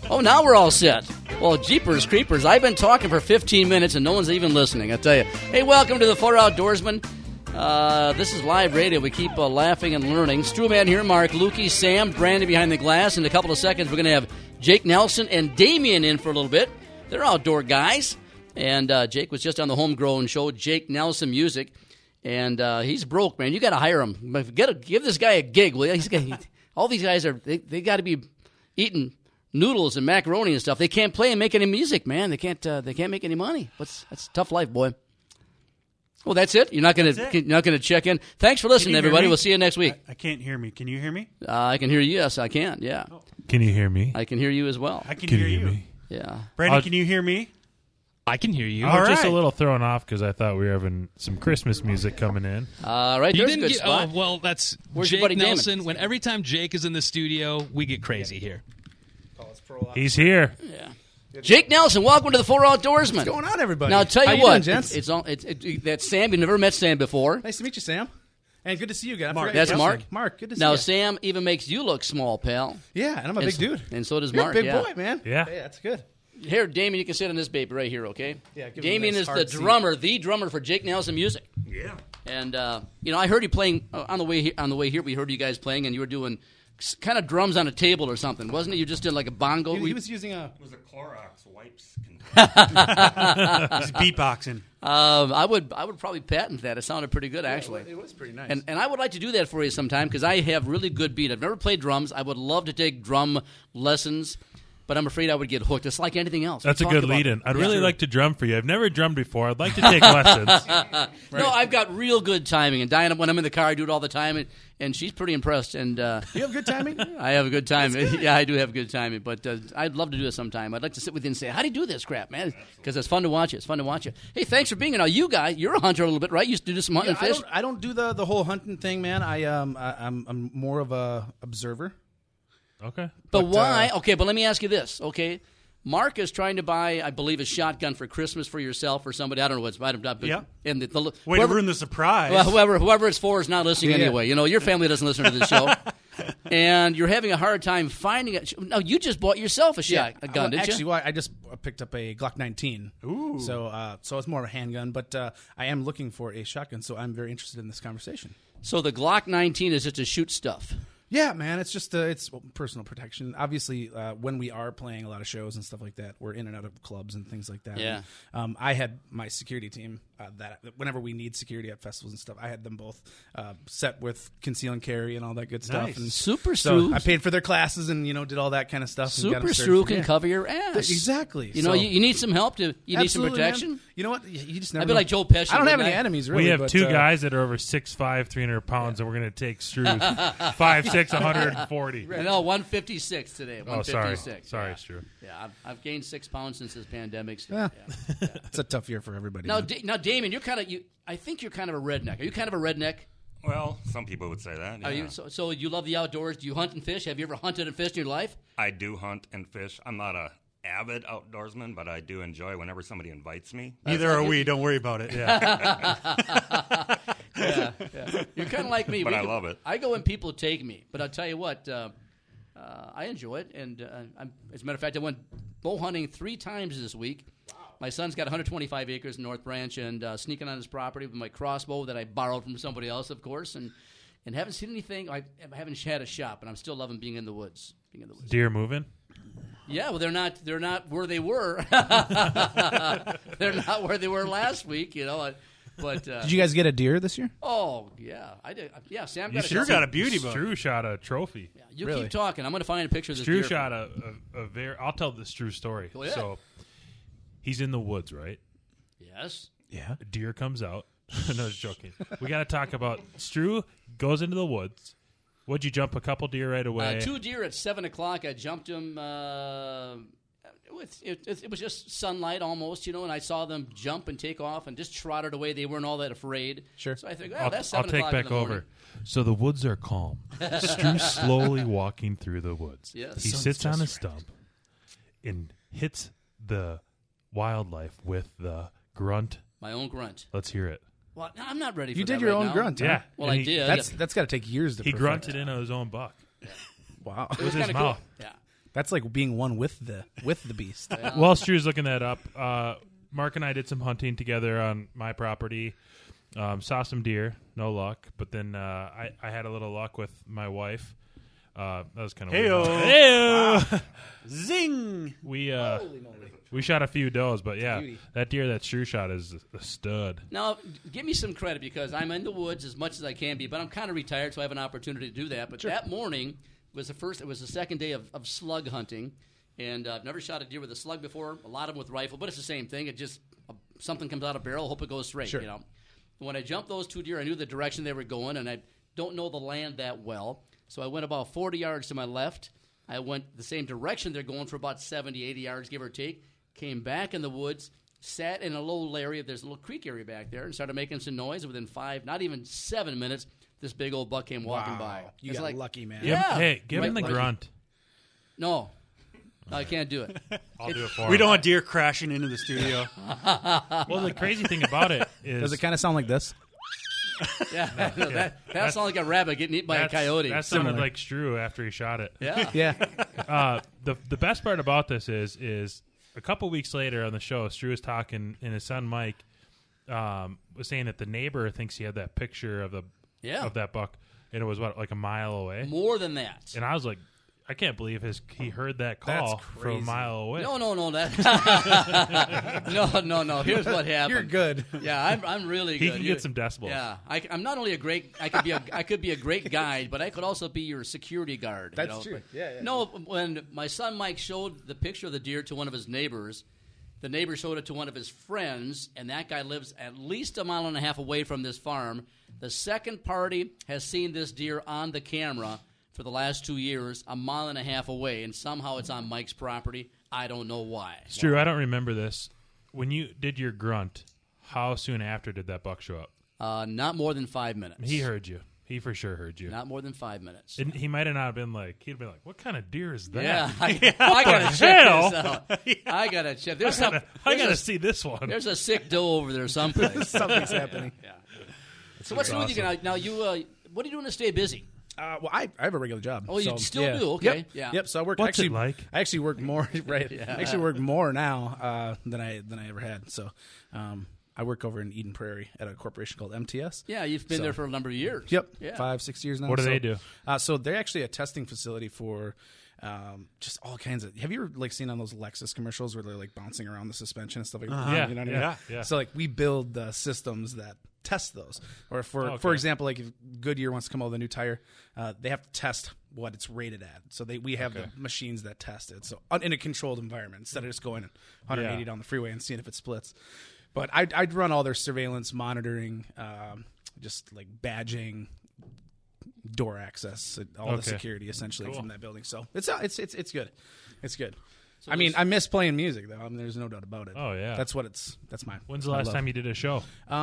Oh, now we're all set. Well, jeepers creepers, I've been talking for 15 minutes and no one's even listening, I tell you. Hey, welcome to the Four Outdoorsmen. This is live radio. We keep laughing and learning. Struman here, Mark, Lukey, Sam, Brandon behind the glass. In a couple of seconds, we're going to have Jake Nelson and Damien in for a little bit. They're outdoor guys. And Jake was just on the Homegrown show, Jake Nelson Music. And he's broke, man. You got to hire him. Give this guy a gig, will you? All these guys they got to be eating noodles and macaroni and stuff. They can't play and make any music, man. They can't make any money. That's a tough life, boy. Well, that's it. You're not gonna check in. Thanks for listening, everybody. We'll see you next week. I can't hear me. Can you hear me? I can hear you. Yes, I can. Yeah. Can you hear me? I can hear you as well. I can hear you. Me? Yeah. Brandon, can you hear me? I can hear you. I was just a little thrown off because I thought we were having some Christmas music coming in. Right, there's a good spot. Oh, well, that's Where's Jake your buddy Nelson. Damon? Every time Jake is in the studio, we get crazy here. He's here. Yeah. Jake Nelson, welcome to the Four Outdoorsmen. What's going on, everybody? Now, I'll tell you How what. doing, gents? That's Sam. You've never met Sam before. Nice to meet you, Sam. And good to see you again. Mark. That's Mark? Mark, good to see Now, you. Sam even makes you look small, pal. Yeah, and I'm a big dude. And so does You're Mark. a big yeah. boy, man. Yeah. Hey, that's good. Here, Damien, you can sit on this baby right here, okay? Yeah, give me a Damien nice is the hard seat. drummer for Jake Nelson Music. Yeah. And I heard you playing on the way here. We heard you guys playing, and you were doing kind of drums on a table or something, wasn't it? You just did like a bongo. He was using a... It was a Clorox wipes container. He's beatboxing. I would probably patent that. It sounded pretty good, actually. It was pretty nice. And I would like to do that for you sometime because I have really good beat. I've never played drums. I would love to take drum lessons, but I'm afraid I would get hooked. It's like anything else. That's a good lead-in. I'd really like to drum for you. I've never drummed before. I'd like to take lessons. Right. No, I've got real good timing. And Diana, when I'm in the car, I do it all the time, and she's pretty impressed. And you have good timing? I have a good timing. Yeah, I do have good timing. But I'd love to do this sometime. I'd like to sit with you and say, how do you do this crap, man? Because it's fun to watch you. It's fun to watch you. Hey, thanks for being here. Now, you guys, you're a hunter a little bit, right? You used to do some hunting and fish? I don't do the whole hunting thing, man. I'm more of a observer. Okay. But why? Okay, but let me ask you this, okay? Mark is trying to buy, I believe, a shotgun for Christmas for yourself or somebody. I don't know what's. Yeah. And Way to ruin the surprise. Well, whoever it's for is not listening anyway. You know, your family doesn't listen to this show. And you're having a hard time finding it. No, you just bought yourself a gun, didn't actually, you? well, I just picked up a Glock 19. Ooh. So it's more of a handgun, but I am looking for a shotgun, so I'm very interested in this conversation. So the Glock 19 is just to shoot stuff. Yeah, man, it's just it's personal protection. Obviously, when we are playing a lot of shows and stuff like that, we're in and out of clubs and things like that. Yeah. And, I had my security team that whenever we need security at festivals and stuff, I had them both set with conceal and carry and all that good stuff. Nice. And Super so Stru. I paid for their classes and did all that kind of stuff. And got Super them Stru certified. can Yeah. cover your ass. Exactly. You know, you need some help. You need some Absolutely, protection. man. You know what? You just never I'd be know. like Joe Pesci. I don't have wouldn't any I? enemies, really. We have but, two guys that are over 6'5", 300 pounds, and we're going to take Stru's 5'6", 140. No, 156 today. Oh, sorry. 156. Sorry, Stru. Yeah, I've gained 6 pounds since this pandemic. So, Yeah. yeah. It's a tough year for everybody. Now, man. now, Damien, I think you're kind of a redneck. Are you kind of a redneck? Well, some people would say that. Yeah. Are you? So you love the outdoors? Do you hunt and fish? Have you ever hunted and fished in your life? I do hunt and fish. I'm not a avid outdoorsman, but I do enjoy whenever somebody invites me. Neither are we. Don't worry about it. Yeah. Yeah. You're kind of like me. But I love it. I go when people take me. But I'll tell you what, I enjoy it. And as a matter of fact, I went bow hunting 3 times this week. Wow. My son's got 125 acres in North Branch, and sneaking on his property with my crossbow that I borrowed from somebody else, of course, and haven't seen anything. I haven't had a shot, but I'm still loving being in the woods. Deer moving? Yeah, well, they're not where they were. They're not where they were last week, you know. But Did you guys get a deer this year? oh yeah, I did. Yeah, Sam You got sure got a beauty book. Stru shot a trophy. Yeah, you Really? keep talking. I'm going to find a picture of this Stru deer. shot a very. I'll tell the Stru story. Go ahead. So he's in the woods, right? Yes. Yeah. A deer comes out. No, just joking. We got to talk about Stru goes into the woods. Would you jump a couple deer right away? 2 deer at 7 o'clock. I jumped them. It was just sunlight almost, you know, and I saw them jump and take off and just trotted away. They weren't all that afraid. Sure. So I think, I'll that's take 7 o'clock in back the morning. over. So the woods are calm. Stru's slowly walking through the woods. Yes. He sits on a stump and hits the wildlife with the grunt. My own grunt. Let's hear it. Well, no, I'm not ready for You that did your right own now. grunt, huh? Yeah. Well, And I did. That's got to take years to He perfect. grunted into his own buck. Wow. It was with his kinda cool. mouth. Yeah. That's like being one with the beast. While Stru's looking that up, Mark and I did some hunting together on my property. Saw some deer, no luck. But then I had a little luck with my wife. That was kind of Heyo. weird. Heyo. Zing! We shot a few does, but yeah, that deer that Stru shot is a stud. Now, give me some credit because I'm in the woods as much as I can be, but I'm kind of retired, so I have an opportunity to do that. But that morning was it was the second day of slug hunting, and I've never shot a deer with a slug before. A lot of them with rifle, but it's the same thing. It just something comes out of a barrel, hope it goes straight. Sure. You know, when I jumped those 2 deer, I knew the direction they were going, and I don't know the land that well, so I went about 40 yards to my left. I went the same direction they're going for about 70, 80 yards, give or take. Came back in the woods, sat in a little area. There's a little creek area back there, and started making some noise. Within 5, not even 7 minutes, this big old buck came walking by. You got lucky, man. Yeah. Give him the Right, grunt. No, I can't do it. I'll do it for We him. don't want deer crashing into the studio. Well, the crazy thing about it is Does it kind of sound like this? Yeah, that sounds like a rabbit getting eaten by a coyote. That sounded Similar. like Stru after he shot it. Yeah. Yeah. The best part about this is a couple weeks later on the show, Stru was talking, and his son Mike was saying that the neighbor thinks he had that picture of that buck, and it was like a mile away. More than that. And I was like, I can't believe he heard that call That's from a crazy. mile away. No, that. no. Here's what happened. You're good. Yeah, I'm really He good. can get some decibels. Yeah, I'm not only a great. I could be a great guide, but I could also be your security guard. That's true. Yeah. No, when my son Mike showed the picture of the deer to one of his neighbors, the neighbor showed it to one of his friends, and that guy lives at least a mile and a half away from this farm. The second party has seen this deer on the camera for the last 2 years, a mile and a half away, and somehow it's on Mike's property. I don't know why. Stru, I don't remember this. When you did your grunt, how soon after did that buck show up? Not more than 5 minutes. He heard you. He for sure heard you. Not more than 5 minutes. And he might have not been like, he'd been like, what kind of deer is that? Yeah, I gotta check hell? this out. I gotta check. There's I gotta see this one. There's a sick doe over there someplace. Something's happening. So what's new with you now? Now you, what are you doing to stay busy? Well, I have a regular job. Oh, you so, still yeah. do? Okay. Yep. Yeah. Yep. So I work. What's actually, it like? I actually work more. Right. I actually work more now than I ever had. So I work over in Eden Prairie at a corporation called MTS. Yeah, you've been there for a number of years. Yep. Yeah. 5-6 years now. What do they do? So they're actually a testing facility for just all kinds of. Have you ever seen on those Lexus commercials where they're bouncing around the suspension and stuff like that? Yeah, You know what I mean? yeah. So we build the systems that test those. Or for example, if Goodyear wants to come out with a new tire, they have to test what it's rated at. So we have the machines that test it. So in a controlled environment instead of just going 180 down the freeway and seeing if it splits. But I'd run all their surveillance, monitoring, just badging, door access, all the security essentially from that building. So it's good. It's good. So I mean, I miss playing music though. I mean, there's no doubt about it. Oh, yeah. That's my. When's the last time you did a show?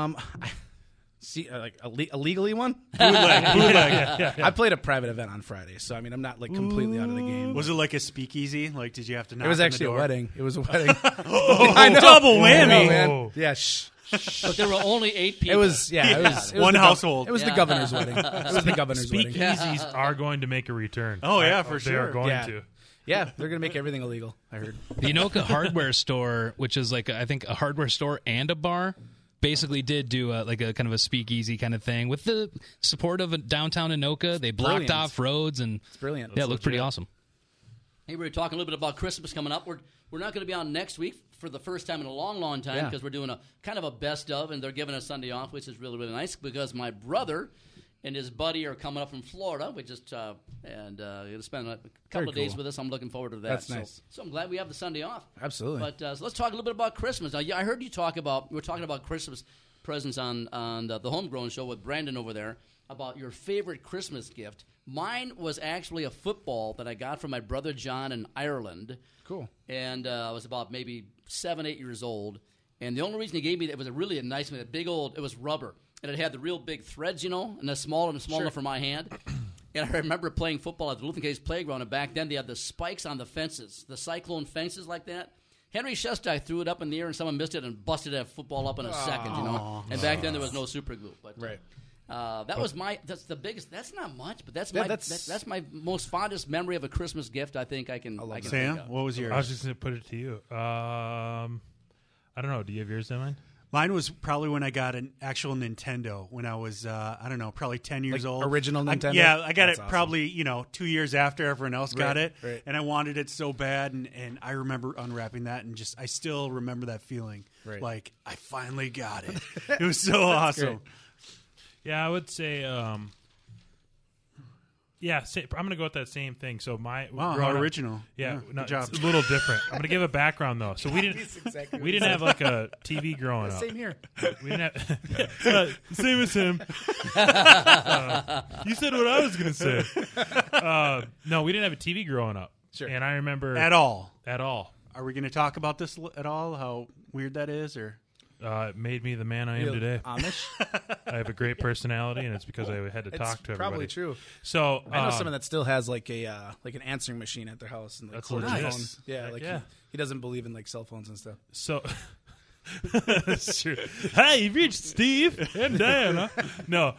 See, a legally one. Bootleg. I played a private event on Friday, so I mean, I'm not completely out of the game. Was it like a speakeasy? Did you have to knock It was on the actually a door? wedding. It was a wedding. I know. Double I know, whammy. man. Yeah. Shh. But there were only 8 people. It was One the household. It was the governor's wedding. It was the governor's wedding. Speakeasies are going to make a return. Oh, yeah, for They are sure. going Yeah. to. Yeah, they're gonna make everything illegal. I heard. The Anoka Hardware Store, which is I think a hardware store and a bar, basically did do a kind of a speakeasy kind of thing with the support of downtown Anoka. They blocked brilliant. off roads and It's brilliant. yeah, it looked pretty awesome. Hey, we were talking a little bit about Christmas coming up. We're not going to be on next week for the first time in a long, long time Yeah. because we're doing a kind of a best of, and they're giving us Sunday off, which is really, really nice because my brother and his buddy are coming up from Florida. We just going to spend a couple of days cool. with us. I'm looking forward to that. That's nice. So I'm glad we have the Sunday off. Absolutely. But so let's talk a little bit about Christmas. Now, I heard you talk about we were talking about Christmas presents on the Homegrown Show with Brandon over there about your favorite Christmas gift. Mine was actually a football that I got from my brother John in Ireland. Cool. And I was about maybe 7, 8 years old. And the only reason he gave me that was a really nice one, it was rubber. And it had the real big threads, and a small enough for my hand. And I remember playing football at the Lutheran Case Playground, and back then they had the spikes on the fences, the cyclone fences like that. Henry Shestak threw it up in the air, and someone missed it and busted that football up in a second, And back then there was no super glue. But, Right. That's the biggest. That's not much, but that's my most fondest memory of a Christmas gift. I think I can. Sam, what was yours? I was just going to put it to you. I don't know. Do you have yours in mind? Mine was probably when I got an actual Nintendo when I was, probably 10 years old. Original Nintendo? I got That's it awesome. probably, 2 years after everyone else got it. Right. And I wanted it so bad. And I remember unwrapping that and I still remember that feeling. Right. Like, I finally got it. It was so awesome. Great. Yeah, I would say, I'm going to go with that same thing. So Wow, how original. Yeah, good job. It's a little different. I'm going to give a background, though. So we didn't have like a TV growing up. Same here. We didn't have same as him. You said what I was going to say. No, we didn't have a TV growing up. Sure. And I remember At all. Are we going to talk about this at all? How weird that is? Or It made me the man I am today. Amish? I have a great personality, and it's because I had to talk to everybody. Probably true. So I know someone that still has like an answering machine at their house and That's cords legit. phone. Yeah, yeah. He doesn't believe in like cell phones and stuff. So that's true. Hey, you've reached Steve and Diana. No.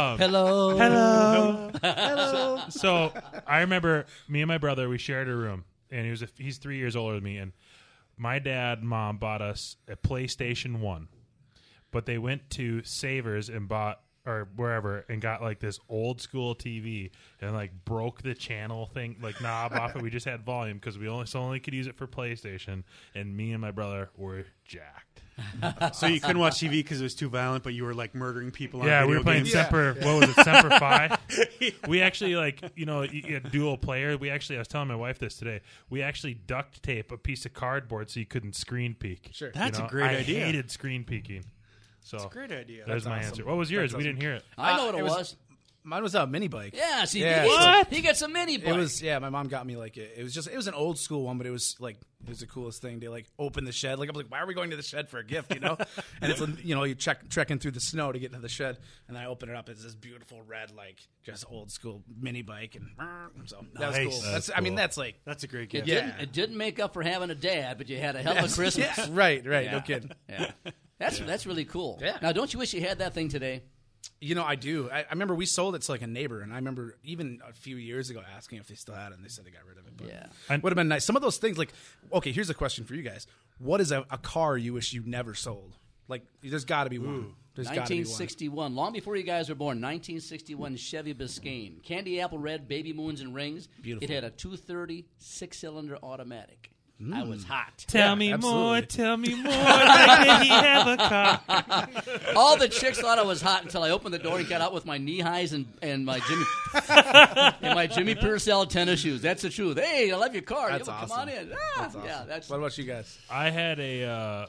Hello. So I remember me and my brother, we shared a room, and he's 3 years older than me, and my dad and mom bought us a PlayStation 1, but they went to Savers and bought, or wherever, and got like this old school TV and like broke the channel thing, like knob off it. We just had volume because we only could use it for PlayStation, and me and my brother were jacked. so you couldn't watch TV because it was too violent, but you were like murdering people on Yeah, video we were playing games. Semper. What was it, Semper Fi? We actually a dual player. I was telling my wife this today. We actually duct tape a piece of cardboard so you couldn't screen peek. Sure. That's a great idea. I hated screen peeking. So That's a great idea. There's my answer. What was yours? That's We awesome. didn't hear it. I know what it was. Mine was a mini bike. Yeah, see, Yeah, he gets a mini bike. It was my mom got me like it was an old school one, but it was the coolest thing. They like open the shed. Like I was like, why are we going to the shed for a gift? And it's you trekking through the snow to get to the shed, and then I open it up. It's this beautiful red just old school mini bike, and so that was cool. That's That's a great gift. It didn't make up for having a dad, but you had a hell of a Christmas. Yeah, right. Yeah. No kidding. Yeah. That's really cool. Yeah. Now, don't you wish you had that thing today? I do. I remember we sold it to like a neighbor, and I remember even a few years ago asking if they still had it, and they said they got rid of it. But Yeah. would have been nice. Some of those things, okay, here's a question for you guys. What is a car you wish you never sold? Like, there's got to be one. There's got to be one. 1961, long before you guys were born, 1961 Chevy Biscayne. Candy apple red, baby moons and rings. Beautiful. It had a 230 6-cylinder automatic. I was hot. Tell me absolutely. more. Tell me more. Like, did he have a car? All the chicks thought I was hot until I opened the door and got out with my knee highs and my Jimmy Purcell tennis shoes. That's the truth. Hey, I love your car. That's Come awesome. on in. That's awesome. Yeah, that's What about you guys? I had a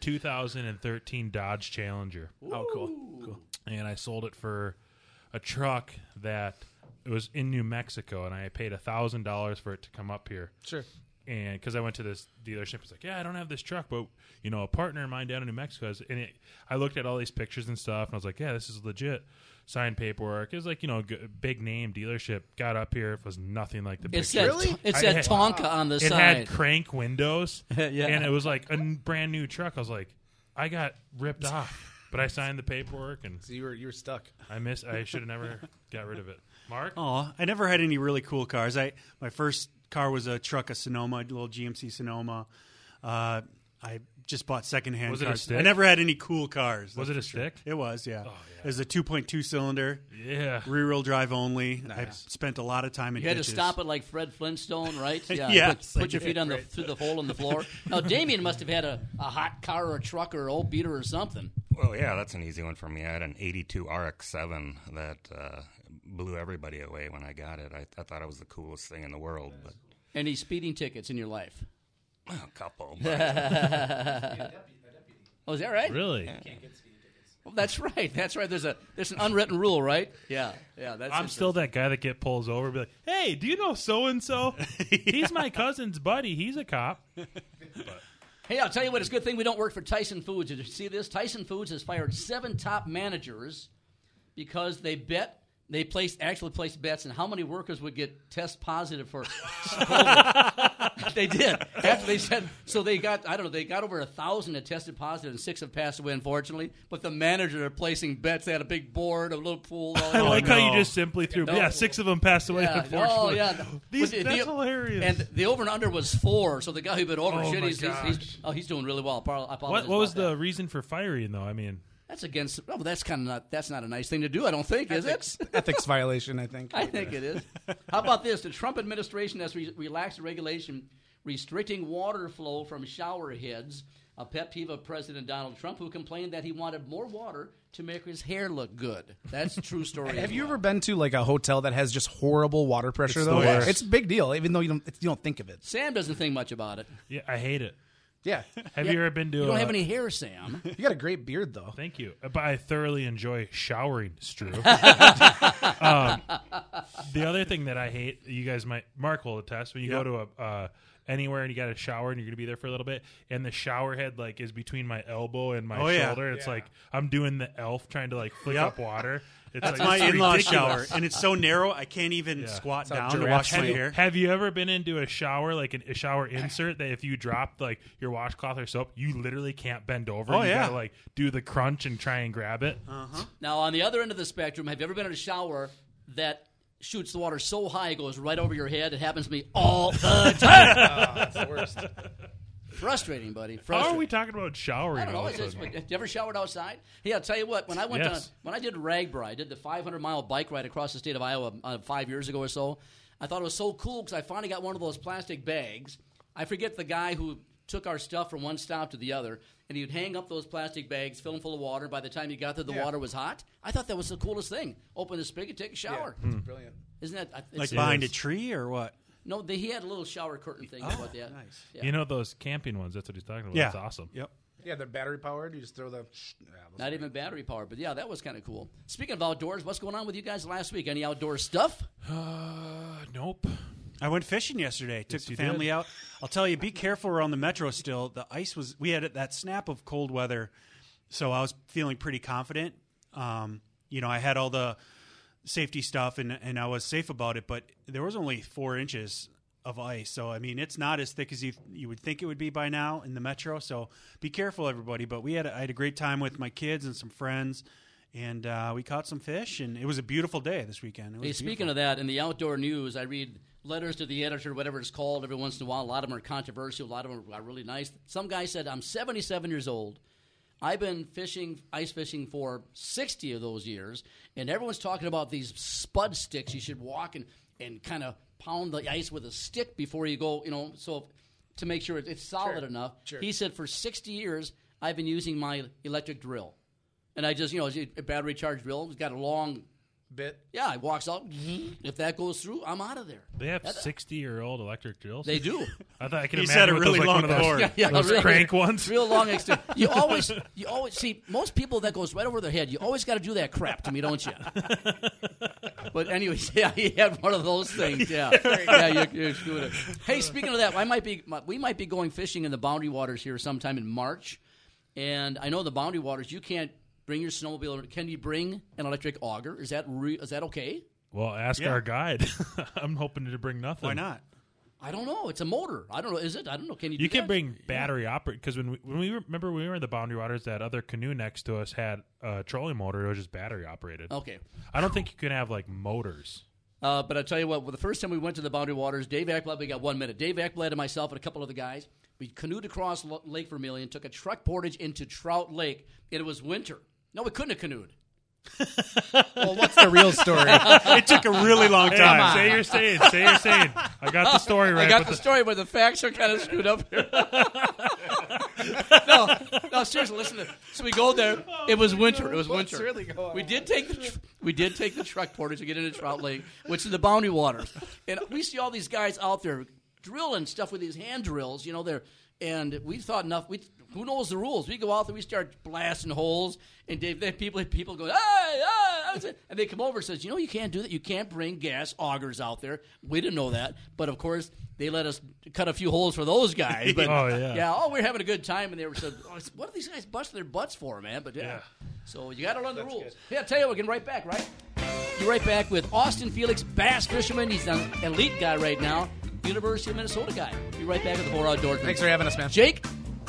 2013 Dodge Challenger. Oh, cool. And I sold it for a truck that it was in New Mexico, and I paid $1,000 for it to come up here. Sure. And because I went to this dealership, it's like, yeah, I don't have this truck, but a partner of mine down in New Mexico has. And I looked at all these pictures and stuff, and I was like, yeah, this is legit. Signed paperwork. It was like big name dealership. Got up here, it was nothing like the picture. It said Tonka on the It side. had crank windows, Yeah. and it was like a brand new truck. I was like, I got ripped off, but I signed the paperwork, and So you were stuck. I should have never got rid of it. Mark? Oh, I never had any really cool cars. My first car was a truck, a Sonoma, a little GMC Sonoma. I just bought secondhand Was it a cars. stick? I never had any cool cars. Was that's it a for sure. stick? It was, yeah. Oh, yeah. It was a 2.2 cylinder, Yeah. rear-wheel drive only. I Nice. spent a lot of time in You had ditches. to stop it like Fred Flintstone, right? Yes, Put I your feet did. through the hole in the floor. Now, Damien must have had a hot car or a truck or an old beater or something. Well, yeah, that's an easy one for me. I had an 82 RX-7 that blew everybody away when I got it. I thought it was the coolest thing in the world. But Any speeding tickets in your life? a couple. But Oh, is that right? Really? Well, that's right. That's right. There's an unwritten rule, right? Yeah. That's I'm still that guy that pulls over and be like, hey, do you know so-and-so? He's my cousin's buddy. He's a cop. Hey, I'll tell you what, it's a good thing we don't work for Tyson Foods. Did you see this? Tyson Foods has fired 7 top managers because they bet They actually placed bets on how many workers would get test positive for COVID. They did. After they said, so they got over 1,000 that tested positive, and 6 have passed away, unfortunately. But the manager are placing bets. They had a big board, a little pool. I like how you just simply threw. Yeah, 6 of them passed away. Yeah. Unfortunately. Oh yeah, that's hilarious. And the over and under was 4. So the guy who bet over, he's doing really well. What was the reason for firing though? I mean. That's against. Oh, that's not a nice thing to do. I don't think, is it? Ethics violation. I think. I think it is. How about this? The Trump administration has relaxed the regulation restricting water flow from shower heads. A pet peeve of President Donald Trump, who complained that he wanted more water to make his hair look good. That's a true story. Have you ever been to like a hotel that has just horrible water pressure? Though it's a big deal, even though you don't think of it. Sam doesn't think much about it. Yeah, I hate it. Yeah. Have you ever been to? You don't have any hair, Sam. You got a great beard, though. Thank you. But I thoroughly enjoy showering, Stu. The other thing that I hate, you guys Mark will attest, when you go to anywhere and you got a shower and you're going to be there for a little bit, and the shower head like is between my elbow and my shoulder. It's like I'm doing the elf trying to like flick up water. That's my in-law shower, and it's so narrow I can't even squat down to wash my hair. Have you ever been into a shower, like a shower insert, that if you drop like your washcloth or soap, you literally can't bend over? You gotta like do the crunch and try and grab it. Now, on the other end of the spectrum, have you ever been in a shower that shoots the water so high it goes right over your head? It happens to me all the time. That's the worst. Frustrating, buddy. How are we talking about showering? I don't know. Have you ever showered outside? Hey, I'll tell you what. When I went when I did Ragbri, I did the 500-mile bike ride across the state of Iowa 5 years ago or so. I thought it was so cool because I finally got one of those plastic bags. I forget the guy who took our stuff from one stop to the other, and he'd hang up those plastic bags, fill them full of water. By the time you got there, the water was hot. I thought that was the coolest thing. Open the spigot, take a shower. Yeah, it's brilliant. Isn't that like behind a tree or what? No, he had a little shower curtain thing. About that. Nice. Yeah. You know those camping ones? That's what he's talking about. Yeah. That's awesome. Yep. Yeah, they're battery powered. You just throw the. Not even battery powered, but yeah, that was kind of cool. Speaking of outdoors, what's going on with you guys last week? Any outdoor stuff? Nope. I went fishing yesterday. Took the family out. I'll tell you, be careful around the metro still. The ice was. We had that snap of cold weather, so I was feeling pretty confident. I had all the safety stuff and I was safe about it, but there was only 4 inches of ice. So, I mean, it's not as thick as you would think it would be by now in the metro. So be careful, everybody. But I had a great time with my kids and some friends, and we caught some fish, and it was a beautiful day this weekend. Hey, speaking of that, in the outdoor news, I read letters to the editor, whatever it's called, every once in a while. A lot of them are controversial. A lot of them are really nice. Some guy said, I'm 77 years old. I've been ice fishing for 60 of those years, and everyone's talking about these spud sticks. You should walk and kind of pound the ice with a stick before you go, so to make sure it's solid enough. Sure. He said, for 60 years, I've been using my electric drill. And I just, a battery-charged drill. It's got a long bit. Yeah, it walks out. If that goes through, I'm out of there. They have 60-year-old electric drills? They do. I thought I could he imagine said a really long cord. Those really, crank ones. Real long extent. You always see most people that goes right over their head. You always got to do that crap to me, don't you? But anyways, yeah, he had one of those things. Yeah, you're doing it. Hey, speaking of that, we might be going fishing in the Boundary Waters here sometime in March, and I know the Boundary Waters you can't bring your snowmobile. Can you bring an electric auger? Is that okay? Well, ask our guide. I'm hoping to bring nothing. Why not? I don't know. It's a motor. I don't know. Is it? I don't know. Can you? You can bring battery operated because when we were in the Boundary Waters, that other canoe next to us had a trolling motor. It was just battery operated. Okay. I don't think you can have like motors. But I tell you what, the first time we went to the Boundary Waters, Dave Ekblad, we got 1 minute. Dave Ekblad and myself and a couple of the guys, we canoed across Lake Vermilion, took a truck portage into Trout Lake, and it was winter. No, we couldn't have canoed. Well, what's the real story? It took a really long time. Say you're saying. I got the story right. I got the story, but the facts are kind of screwed up here. No, seriously, listen. So we go there. It was winter. It was winter. Really going we did take the truck portage to get into Trout Lake, which is the Boundary Waters, and we see all these guys out there drilling stuff with these hand drills. And we thought enough. Who knows the rules? We go out there, we start blasting holes, and then people go, hey, and they come over and says, you can't do that. You can't bring gas augers out there. We didn't know that, but of course they let us cut a few holes for those guys. But we're having a good time, and they were said, what are these guys busting their butts for, man? But so you got to learn the ruls. Good. Yeah, I'll tell you, we're getting right back, right? Be right back with Austin Felix, bass fisherman. He's an elite guy right now. University of Minnesota guy. Be right back with the 4 Outdoorsmen. Thanks for having us, man. Jake?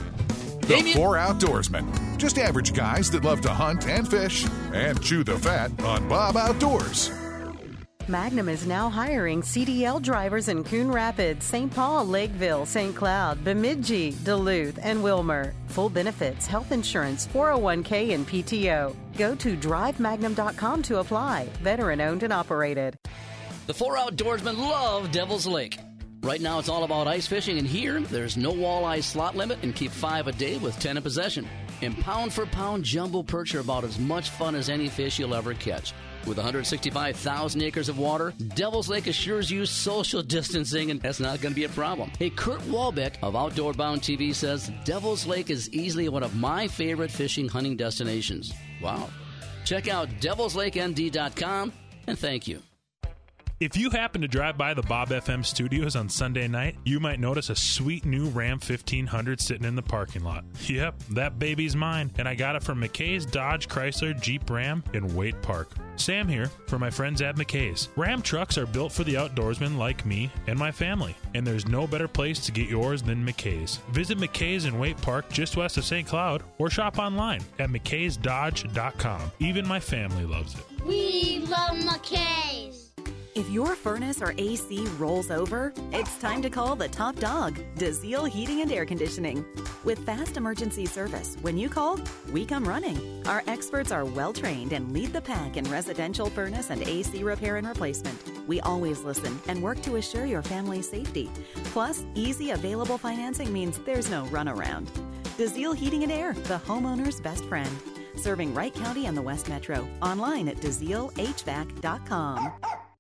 The 4 Outdoorsmen. Just average guys that love to hunt and fish and chew the fat on Bob Outdoors. Magnum is now hiring CDL drivers in Coon Rapids, St. Paul, Lakeville, St. Cloud, Bemidji, Duluth, and Wilmer. Full benefits, health insurance, 401k, and PTO. Go to drivemagnum.com to apply. Veteran owned and operated. The 4 Outdoorsmen love Devil's Lake. Right now it's all about ice fishing, and here there's no walleye slot limit and keep 5 a day with 10 in possession. And pound-for-pound jumbo perch are about as much fun as any fish you'll ever catch. With 165,000 acres of water, Devil's Lake assures you social distancing, and that's not going to be a problem. Hey, Kurt Walbeck of Outdoor Bound TV says Devil's Lake is easily one of my favorite fishing hunting destinations. Wow. Check out devilslakend.com, and thank you. If you happen to drive by the Bob FM studios on Sunday night, you might notice a sweet new Ram 1500 sitting in the parking lot. Yep, that baby's mine, and I got it from McKay's Dodge Chrysler Jeep Ram in Waite Park. Sam here for my friends at McKay's. Ram trucks are built for the outdoorsmen like me and my family, and there's no better place to get yours than McKay's. Visit McKay's in Waite Park just west of St. Cloud or shop online at mckaysdodge.com. Even my family loves it. We love McKay's. If your furnace or AC rolls over, it's time to call the top dog, DeZiel Heating and Air Conditioning. With fast emergency service, when you call, we come running. Our experts are well-trained and lead the pack in residential furnace and AC repair and replacement. We always listen and work to assure your family's safety. Plus, easy available financing means there's no runaround. DeZiel Heating and Air, the homeowner's best friend. Serving Wright County and the West Metro. Online at DeZielHVAC.com.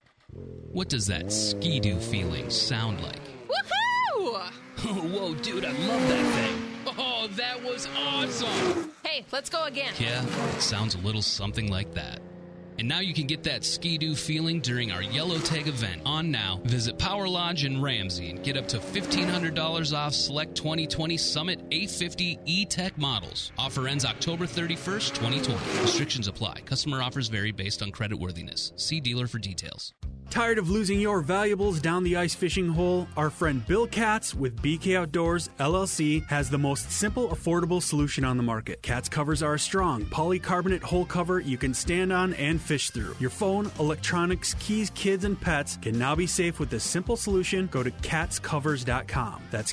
What does that skidoo feeling sound like? Woohoo! Whoa, dude, I love that thing. Oh, that was awesome. Hey, let's go again. Yeah, it sounds a little something like that. And now you can get that skidoo feeling during our Yellow Tag event on now. Visit Power Lodge in Ramsey and get up to $1,500 off select 2020 Summit A50 E-Tech models. Offer ends October 31st, 2020. Restrictions apply. Customer offers vary based on creditworthiness. See dealer for details. Tired of losing your valuables down the ice fishing hole? Our friend Bill Katz with BK Outdoors LLC has the most simple, affordable solution on the market. Katz covers are a strong polycarbonate hole cover you can stand on and fish through. Your phone, electronics, keys, kids, and pets can now be safe with this simple solution. Go to katzcovers.com. That's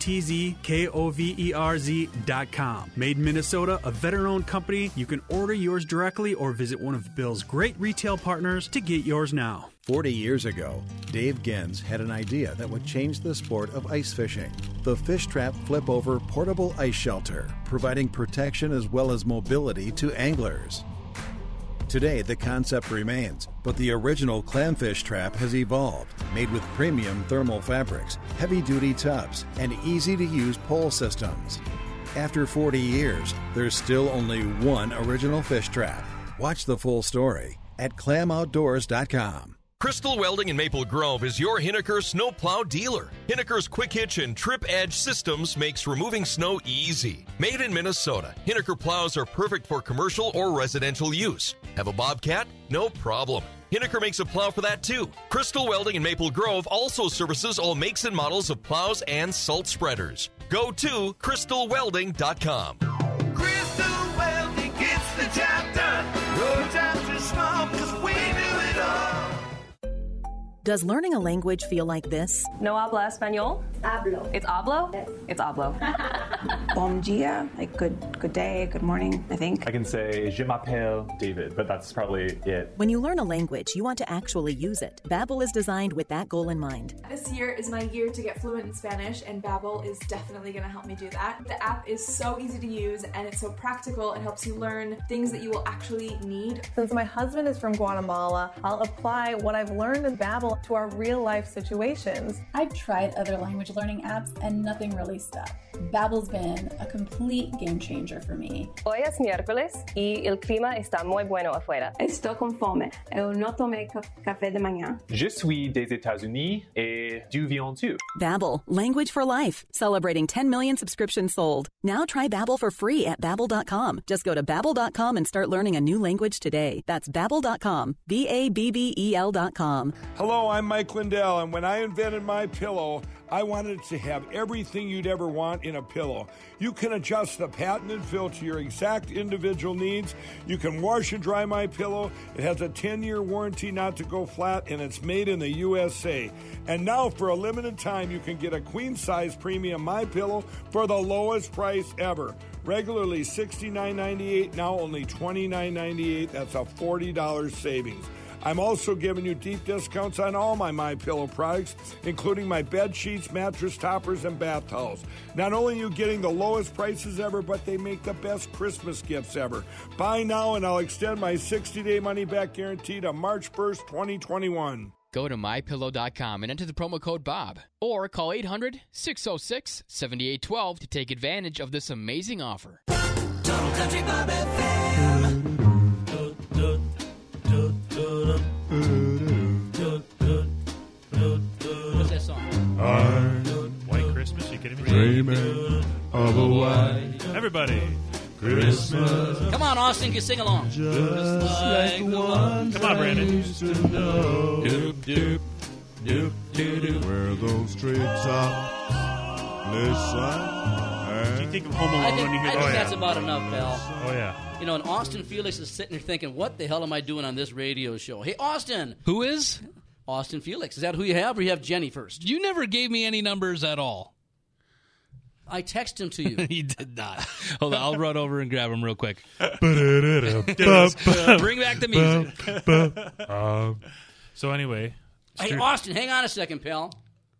KATZKOVERZ.com. Made in Minnesota, a veteran-owned company. You can order yours directly or visit one of Bill's great retail partners to get yours now. 40 years ago, Dave Gens had an idea that would change the sport of ice fishing. The Fish Trap Flip-Over Portable Ice Shelter, providing protection as well as mobility to anglers. Today, the concept remains, but the original clamfish trap has evolved, made with premium thermal fabrics, heavy-duty tubs, and easy-to-use pole systems. After 40 years, there's still only one original fish trap. Watch the full story at clamoutdoors.com. Crystal Welding in Maple Grove is your Hinneker snowplow dealer. Hinneker's Quick Hitch and Trip Edge systems makes removing snow easy. Made in Minnesota, Hinneker plows are perfect for commercial or residential use. Have a Bobcat? No problem. Hinneker makes a plow for that too. Crystal Welding in Maple Grove also services all makes and models of plows and salt spreaders. Go to crystalwelding.com. Crystal Welding gets the job done. No time too small because we do it all. Does learning a language feel like this? No habla español? Hablo. It's hablo? Yes. It's hablo. Bon dia, like good day, good morning, I think. I can say, je m'appelle David, but that's probably it. When you learn a language, you want to actually use it. Babbel is designed with that goal in mind. This year is my year to get fluent in Spanish, and Babbel is definitely going to help me do that. The app is so easy to use, and it's so practical. It helps you learn things that you will actually need. Since my husband is from Guatemala, I'll apply what I've learned in Babbel to our real-life situations. I've tried other language learning apps, and nothing really stuck. Babbel's been been a complete game changer for me. Hoy es miércoles y el clima está muy bueno afuera. Estoy conforme. Eu não tomei café de manhã. Je suis des États-Unis et du Vion-tu. Babbel, language for life. Celebrating 10 million subscriptions sold. Now try Babbel for free at Babbel.com. Just go to Babbel.com and start learning a new language today. That's Babbel.com. Babbel.com. Hello, I'm Mike Lindell, and when I invented MyPillow, I wanted to have everything you'd ever want in a pillow. You can adjust the patented fill to your exact individual needs. You can wash and dry MyPillow. It has a 10-year warranty not to go flat, and it's made in the USA. And now, for a limited time, you can get a queen-size premium MyPillow for the lowest price ever. Regularly $69.98, now only $29.98. That's a $40 savings. I'm also giving you deep discounts on all my MyPillow products, including my bed sheets, mattress toppers, and bath towels. Not only are you getting the lowest prices ever, but they make the best Christmas gifts ever. Buy now, and I'll extend my 60-day money-back guarantee to March 1st, 2021. Go to MyPillow.com and enter the promo code BOB. Or call 800-606-7812 to take advantage of this amazing offer. Total Country Bob FM. What's that song? White Christmas? You kidding me? Dreaming of a white Everybody. Christmas. Come on, Austin, you sing along. Just like the ones Come on, Brandon. I used to know. Doop, doop, doop, doop, doop. Where those treetops listen. Do you think of Home Alone I think, when you hear I think that? that's about enough, pal. Oh, yeah. You know, and Austin Felix is sitting there thinking, what the hell am I doing on this radio show? Hey, Austin. Who is? Austin Felix. Is that who you have, or you have Jenny first? You never gave me any numbers at all. I texted him to you. He did not. Hold on, I'll run over and grab him real quick. Bring back the music. So anyway. Hey, Austin, hang on a second, pal.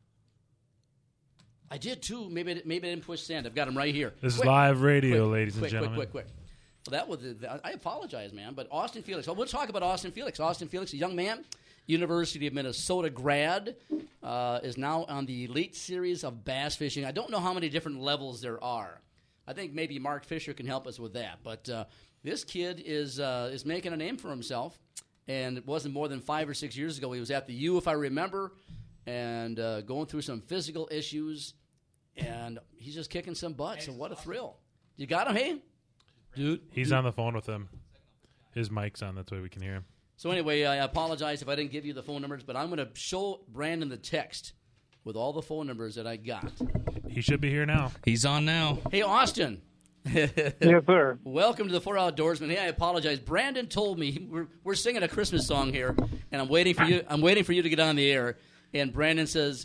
I did, too. Maybe I didn't push send. I've got him right here. This is live radio, ladies and gentlemen. Quick. Well, that was. I apologize, man. But Austin Felix. Well, we'll talk about Austin Felix. Austin Felix, a young man, University of Minnesota grad, is now on the elite series of bass fishing. I don't know how many different levels there are. I think maybe Mark Fisher can help us with that. But this kid is making a name for himself, and it wasn't more than 5 or 6 years ago. He was at the U, if I remember, and going through some physical issues, and he's just kicking some butt. So what a thrill! You got him, hey? Dude, he's on the phone with him. His mic's on. That's why we can hear him. So anyway, I apologize if I didn't give you the phone numbers, but I'm going to show Brandon the text with all the phone numbers that I got. He should be here now. He's on now. Hey, Austin. Yes, sir. Welcome to the 4 Outdoorsman. Hey, I apologize. Brandon told me we're singing a Christmas song here, and I'm waiting for you. I'm waiting for you to get on the air. And Brandon says,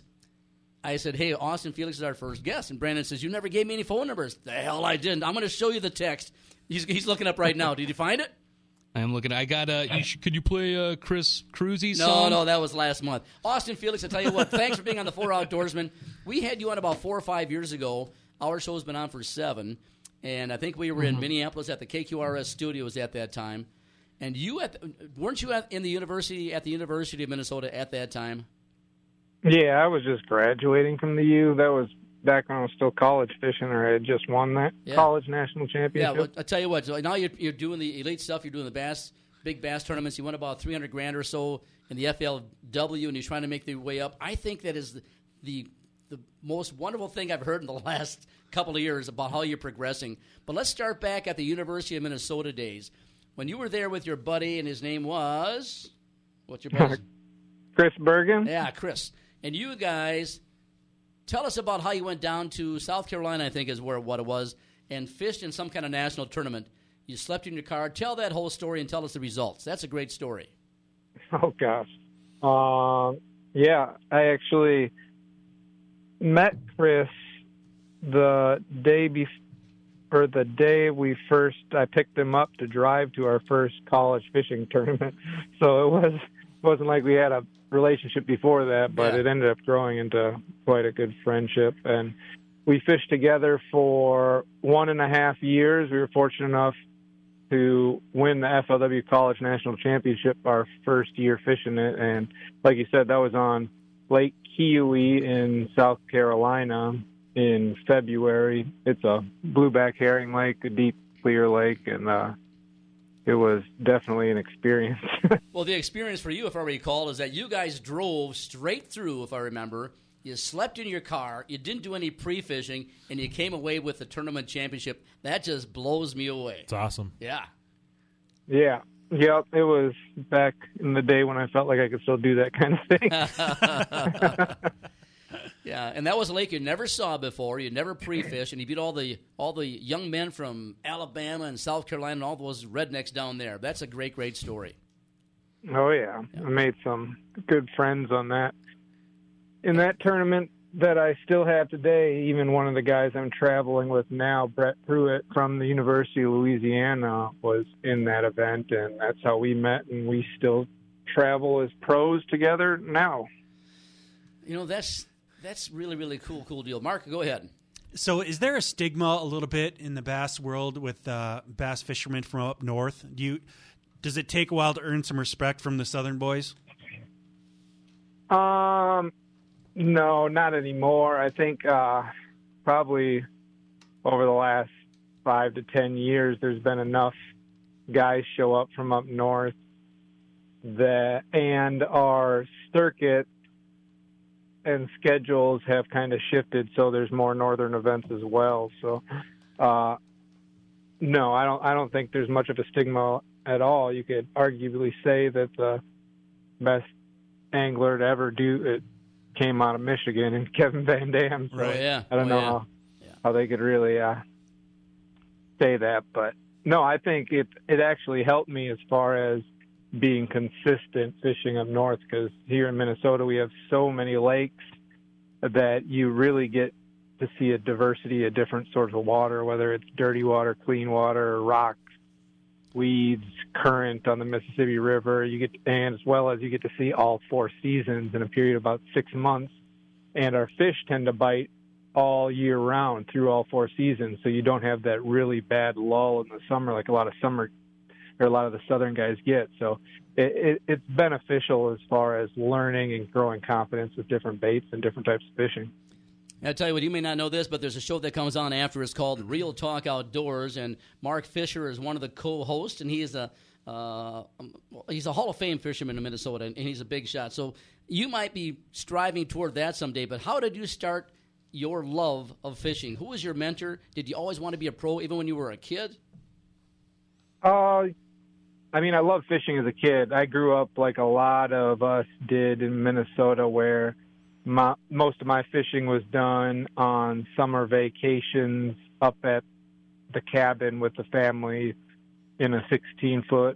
I said, hey, Austin Felix is our first guest. And Brandon says, you never gave me any phone numbers. The hell I didn't. I'm going to show you the text. He's looking up right now. Did you find it? I am looking. I got could you play Chris Cruzy's song? No, that was last month. Austin Felix, I tell you what, thanks for being on the 4 Outdoorsman. We had you on about 4 or 5 years ago. Our show's been on for 7. And I think we were in Minneapolis at the KQRS studios at that time. And weren't you at the University of Minnesota at that time? Yeah, I was just graduating from the U. That was back when I was still college fishing, or I had just won that college national championship. Yeah, well, I tell you what. So now you're doing the elite stuff. You're doing the big bass tournaments. You won about $300,000 or so in the FLW, and you're trying to make your way up. I think that is the most wonderful thing I've heard in the last couple of years about how you're progressing. But let's start back at the University of Minnesota days when you were there with your buddy, and his name was what's your buddy? Chris Bergen. Yeah, Chris. And you guys, tell us about how you went down to South Carolina, I think is what it was, and fished in some kind of national tournament. You slept in your car. Tell that whole story and tell us the results. That's a great story. Oh, gosh. Yeah, I actually met Chris the day I picked him up to drive to our first college fishing tournament. So it wasn't like we had a relationship before that, but it ended up growing into quite a good friendship. And we fished together for 1.5 years. We were fortunate enough to win the FLW College National Championship our first year fishing it. And like you said, that was on Lake Keowee in South Carolina. in February. It's a blueback herring lake, a deep, clear lake, and it was definitely an experience. Well, the experience for you, if I recall, is that you guys drove straight through, if I remember. You slept in your car, you didn't do any pre-fishing, and you came away with the tournament championship. That just blows me away. It's awesome. Yeah. Yeah. Yep, it was back in the day when I felt like I could still do that kind of thing. Yeah, and that was a lake you never saw before. You never pre-fished, and you beat all the young men from Alabama and South Carolina and all those rednecks down there. That's a great, great story. Oh, yeah. I made some good friends on that. In that tournament that I still have today, even one of the guys I'm traveling with now, Brett Pruitt from the University of Louisiana, was in that event, and that's how we met, and we still travel as pros together now. You know, that's really, really cool deal. Mark, go ahead. So is there a stigma a little bit in the bass world with bass fishermen from up north? Does it take a while to earn some respect from the Southern boys? No, not anymore. I think probably over the last 5 to 10 years, there's been enough guys show up from up north and our circuit and schedules have kind of shifted, so there's more northern events as well. So, no, I don't think there's much of a stigma at all. You could arguably say that the best angler to ever do it came out of Michigan and Kevin Van Dam. So right, yeah. I don't know how they could really say that, but no, I think it actually helped me as far as being consistent fishing up north, because here in Minnesota we have so many lakes that you really get to see a diversity of different sorts of water, whether it's dirty water, clean water, rocks, weeds, current on the Mississippi River. And as well as you get to see all 4 seasons in a period of about 6 months. And our fish tend to bite all year round through all 4 seasons, so you don't have that really bad lull in the summer like a lot of the southern guys get. So it's beneficial as far as learning and growing confidence with different baits and different types of fishing. I'll tell you what, you may not know this, but there's a show that comes on after. It's called Real Talk Outdoors, and Mark Fisher is one of the co-hosts, and he is he's a Hall of Fame fisherman in Minnesota, and he's a big shot. So you might be striving toward that someday, but how did you start your love of fishing? Who was your mentor? Did you always want to be a pro even when you were a kid? I mean, I loved fishing as a kid. I grew up like a lot of us did in Minnesota, where most of my fishing was done on summer vacations up at the cabin with the family in a 16-foot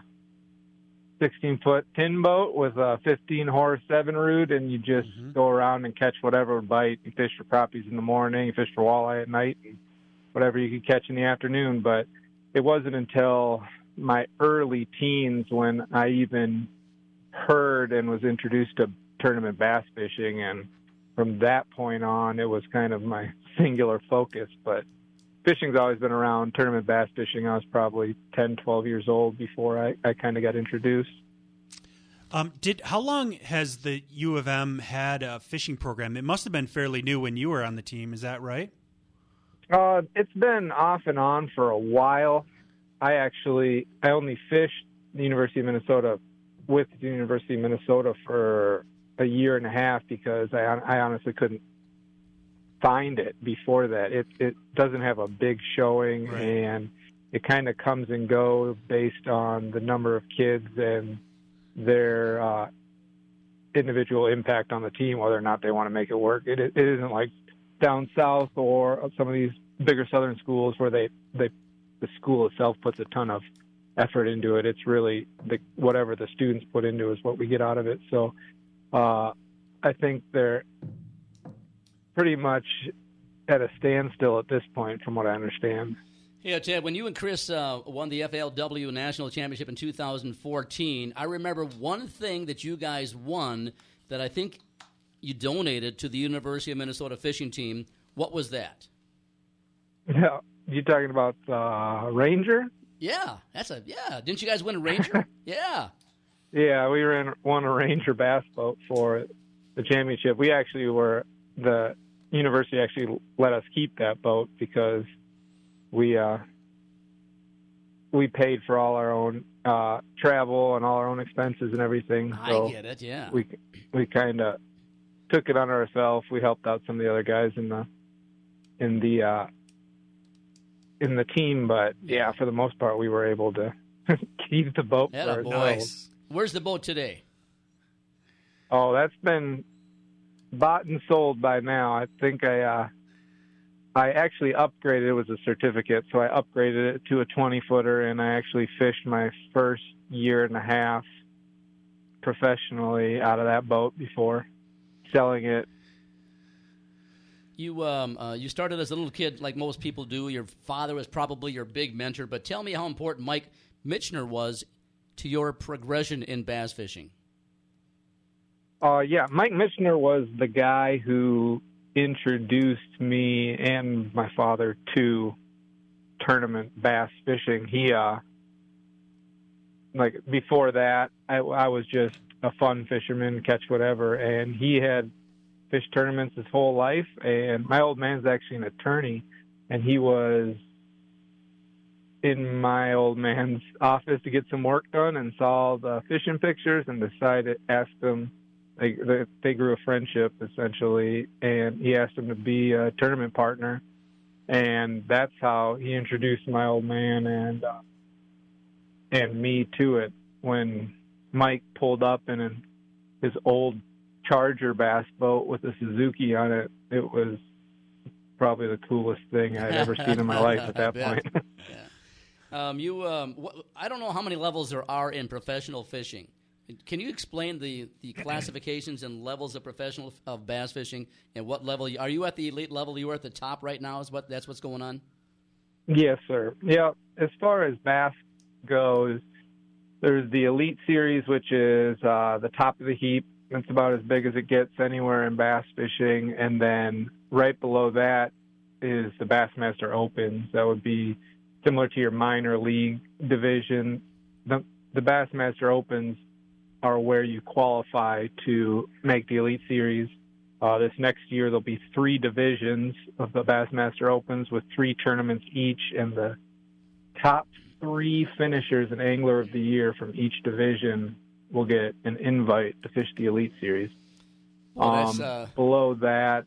tin boat with a 15-horse 7-root, and you just go around and catch whatever would bite. You fish for crappies in the morning, you fish for walleye at night, and whatever you could catch in the afternoon. But it wasn't until my early teens when I even heard and was introduced to tournament bass fishing, and from that point on it was kind of my singular focus. But fishing's always been around. Tournament bass fishing, I was probably 10, 12 years old before I kind of got introduced. How long has the U of M had a fishing program? It must have been fairly new when you were on the team, is that right? It's been off and on for a while. I only fished the University of Minnesota with the University of Minnesota for a year and a half because I honestly couldn't find it before that. It doesn't have a big showing, right, and it kind of comes and goes based on the number of kids and their individual impact on the team, whether or not they want to make it work. It isn't like down south or some of these bigger southern schools where the school itself puts a ton of effort into it. It's really whatever the students put into is what we get out of it. So I think they're pretty much at a standstill at this point, from what I understand. Yeah, Ted, when you and Chris won the FLW National Championship in 2014, I remember one thing that you guys won that I think you donated to the University of Minnesota fishing team. What was that? Yeah, you talking about Ranger? Yeah, Didn't you guys win a Ranger? Yeah. Yeah, we won a Ranger bass boat for the championship. We actually were the university actually let us keep that boat because we paid for all our own travel and all our own expenses and everything. So I get it, yeah. We kind of took it on ourselves. We helped out some of the other guys in the team, but yeah, for the most part, we were able to keep the boat for ourselves. Nice. Where's the boat today? Oh, that's been bought and sold by now. I think I actually upgraded. It was a certificate, so I upgraded it to a 20-footer, and I actually fished my first year and a half professionally out of that boat before selling it. You started as a little kid like most people do. Your father was probably your big mentor, but tell me how important Mike Michener was to your progression in bass fishing. Yeah, Mike Michener was the guy who introduced me and my father to tournament bass fishing. He, before that, I was just a fun fisherman, catch whatever, and he had fished tournaments his whole life, and my old man's actually an attorney, and he was in my old man's office to get some work done and saw the fishing pictures and asked him, they grew a friendship essentially, and he asked him to be a tournament partner, and that's how he introduced my old man and me to it. When Mike pulled up in his old Charger bass boat with a Suzuki on it, it was probably the coolest thing I'd ever seen in my life at that point. Yeah. I don't know how many levels there are in professional fishing. Can you explain the classifications and levels of bass fishing, and what level are you at? The elite level? You are at the top right now. That's what's going on? Yes, sir. Yeah. As far as bass goes, there's the Elite Series, which is the top of the heap. It's about as big as it gets anywhere in bass fishing. And then right below that is the Bassmaster Opens. That would be similar to your minor league division. The Bassmaster Opens are where you qualify to make the Elite Series. This next year, there'll be 3 divisions of the Bassmaster Opens with 3 tournaments each, and the top 3 finishers and Angler of the Year from each division will get an invite to fish the Elite Series. Well, below that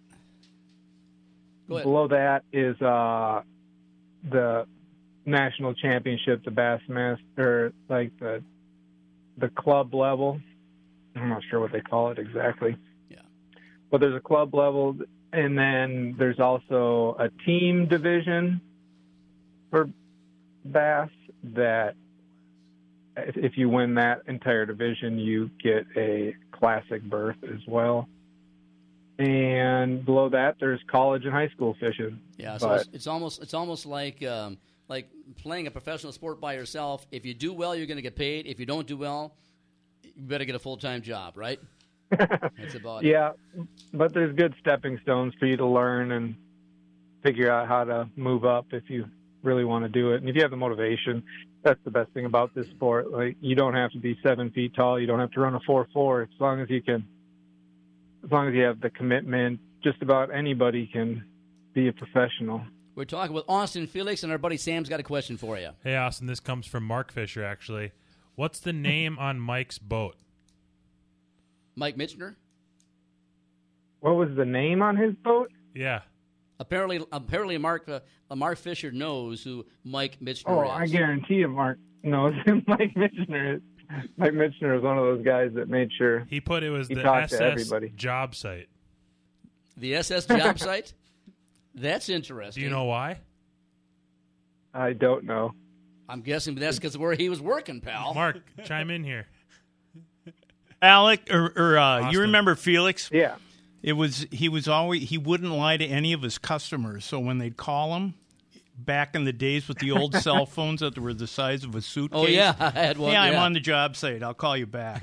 is the national championship, the Bassmaster, like the club level. I'm not sure what they call it exactly. Yeah. But there's a club level, and then there's also a team division for bass that if you win that entire division, you get a classic berth as well. And below that, there's college and high school fishing. Yeah, so it's almost like playing a professional sport by yourself. If you do well, you're going to get paid. If you don't do well, you better get a full-time job, right? That's about it. Yeah, but there's good stepping stones for you to learn and figure out how to move up if you really want to do it. And if you have the motivation, that's the best thing about this sport. Like, you don't have to be 7 feet tall. You don't have to run a 4.4. As long as you have the commitment, just about anybody can be a professional. We're talking with Austin Felix, and our buddy Sam's got a question for you. Hey, Austin, this comes from Mark Fisher, actually. What's the name on Mike's boat? Mike Michener? What was the name on his boat? Yeah. Apparently, Mark Fisher knows who Mike Michener is. Oh, I guarantee you Mark knows who Mike Michener is. Mike Michener is one of those guys that made sure he put it was the SS job site. The SS job site? That's interesting. Do you know why? I don't know. I'm guessing that's because of where he was working, pal. Mark, chime in here. Alec, you remember Felix? Yeah. He wouldn't lie to any of his customers. So when they'd call him, back in the days with the old cell phones that were the size of a suitcase. Oh, yeah, I had one. Yeah, I'm on the job site. I'll call you back.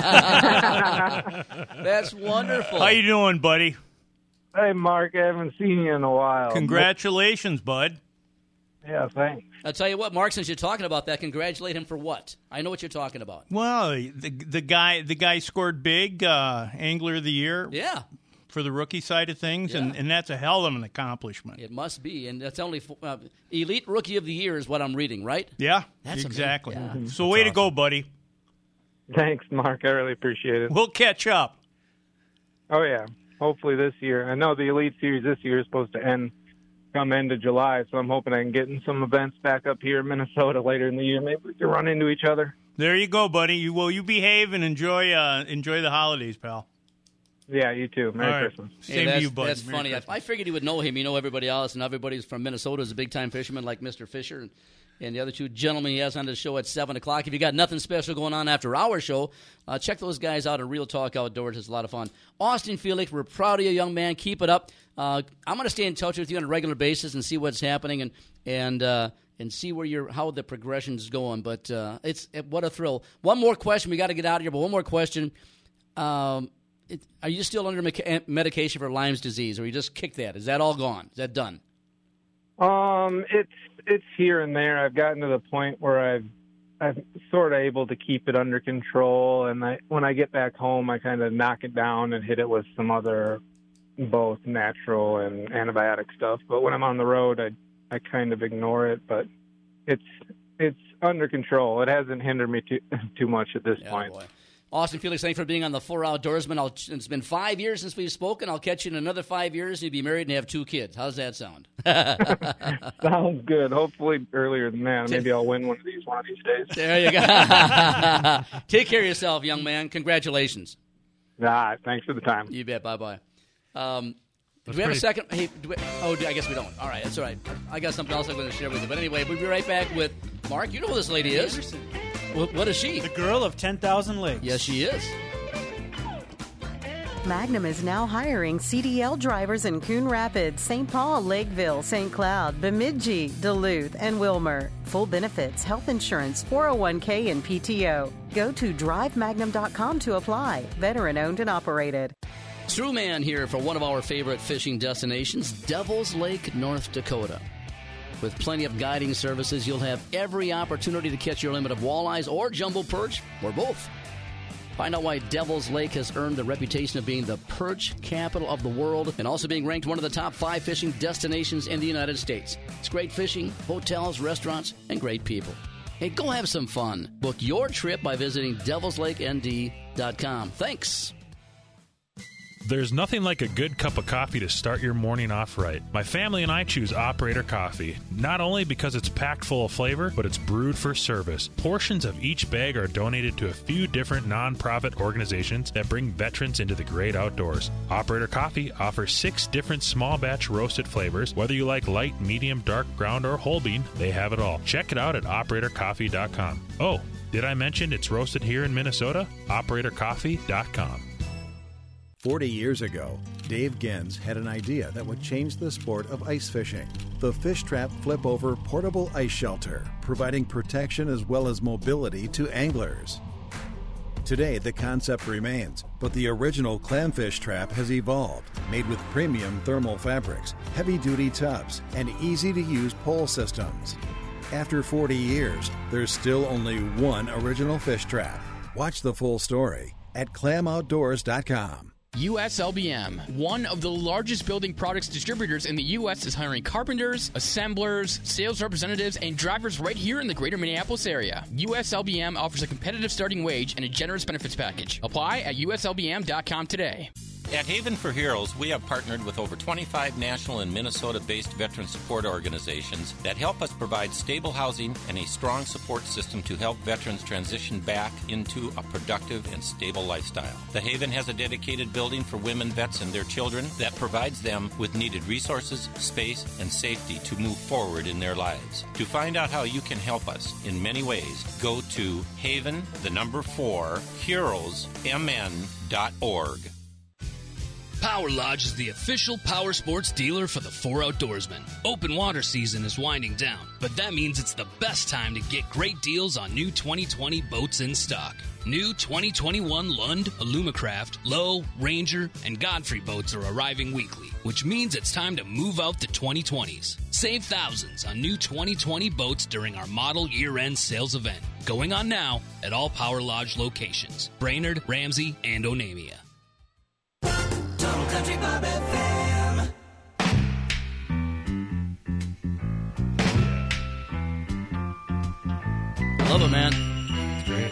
That's wonderful. How you doing, buddy? Hey, Mark, I haven't seen you in a while. Congratulations, bud. Yeah, thanks. I'll tell you what, Mark, since you're talking about that, congratulate him for what? I know what you're talking about. Well, the guy scored big, Angler of the Year. Yeah. for the rookie side of things, and that's a hell of an accomplishment. It must be, and that's only Elite Rookie of the Year is what I'm reading, right? Yeah, that's exactly. Yeah. So way to go, buddy. Thanks, Mark. I really appreciate it. We'll catch up. Oh, yeah. Hopefully this year. I know the Elite Series this year is supposed to come end of July, so I'm hoping I can get in some events back up here in Minnesota later in the year. Maybe we can run into each other. There you go, buddy. You behave and enjoy the holidays, pal. Yeah, you too. Merry Christmas. Same to you, buddy. That's funny. I figured he would know him. You know everybody else, and everybody's from Minnesota is a big-time fisherman like Mr. Fisher. And the other two gentlemen he has on the show at 7 o'clock. If you got nothing special going on after our show, check those guys out at Real Talk Outdoors. It's a lot of fun. Austin Felix, we're proud of you, young man. Keep it up. I'm going to stay in touch with you on a regular basis and see what's happening and see where how the progression's going. But what a thrill. One more question. We got to get out of here, but one more question. Are you still under medication for Lyme's disease, or you just kicked that? Is that all gone? Is that done? It's here and there. I've gotten to the point where I'm sort of able to keep it under control, and when I get back home, I kind of knock it down and hit it with some other, both natural and antibiotic stuff. But when I'm on the road, I kind of ignore it. But it's under control. It hasn't hindered me too much at this point. Boy. Austin Felix, thanks for being on the 4 Outdoorsman. It's been 5 years since we've spoken. I'll catch you in another 5 years. You'll be married and have 2 kids. How's that sound? Sounds good. Hopefully earlier than that. Maybe I'll win one of these days. There you go. Take care of yourself, young man. Congratulations. All right. Thanks for the time. You bet. Bye-bye. Do we have a second? Hey, I guess we don't. All right. That's all right. I got something else I'm going to share with you. But anyway, we'll be right back with Mark. You know who this lady is. Anderson. What is she? The girl of 10,000 legs. Yes, she is. Magnum is now hiring CDL drivers in Coon Rapids, St. Paul, Lakeville, St. Cloud, Bemidji, Duluth, and Wilmer. Full benefits, health insurance, 401k, and PTO. Go to drivemagnum.com to apply. Veteran owned and operated. Struman here for one of our favorite fishing destinations, Devil's Lake, North Dakota. With plenty of guiding services, you'll have every opportunity to catch your limit of walleyes or jumbo perch, or both. Find out why Devil's Lake has earned the reputation of being the perch capital of the world and also being ranked one of the top 5 fishing destinations in the United States. It's great fishing, hotels, restaurants, and great people. Hey, go have some fun. Book your trip by visiting devilslakend.com. Thanks. There's nothing like a good cup of coffee to start your morning off right. My family and I choose Operator Coffee, not only because it's packed full of flavor, but it's brewed for service. Portions of each bag are donated to a few different nonprofit organizations that bring veterans into the great outdoors. Operator Coffee offers 6 different small batch roasted flavors. Whether you like light, medium, dark, ground, or whole bean, they have it all. Check it out at OperatorCoffee.com. Oh, did I mention it's roasted here in Minnesota? OperatorCoffee.com. 40 years ago, Dave Gens had an idea that would change the sport of ice fishing. The Fish Trap Flip-Over Portable Ice Shelter, providing protection as well as mobility to anglers. Today, the concept remains, but the original clamfish trap has evolved, made with premium thermal fabrics, heavy-duty tubs, and easy-to-use pole systems. After 40 years, there's still only one original fish trap. Watch the full story at clamoutdoors.com. USLBM, one of the largest building products distributors in the U.S., is hiring carpenters, assemblers, sales representatives, and drivers right here in the greater Minneapolis area. USLBM offers a competitive starting wage and a generous benefits package. Apply at USLBM.com today. At Haven for Heroes, we have partnered with over 25 national and Minnesota-based veteran support organizations that help us provide stable housing and a strong support system to help veterans transition back into a productive and stable lifestyle. The Haven has a dedicated building for women vets and their children that provides them with needed resources, space, and safety to move forward in their lives. To find out how you can help us in many ways, go to haven4heroesmn.org. Power Lodge is the official power sports dealer for the 4 Outdoorsmen. Open water season is winding down, but that means it's the best time to get great deals on new 2020 boats in stock. New 2021 Lund, Alumacraft, Lowe, Ranger, and Godfrey boats are arriving weekly, which means it's time to move out the 2020s. Save thousands on new 2020 boats during our model year-end sales event, going on now at all Power Lodge locations, Brainerd, Ramsey, and Onamia. Tunnel Country Bob FM. Love it, man. It's great.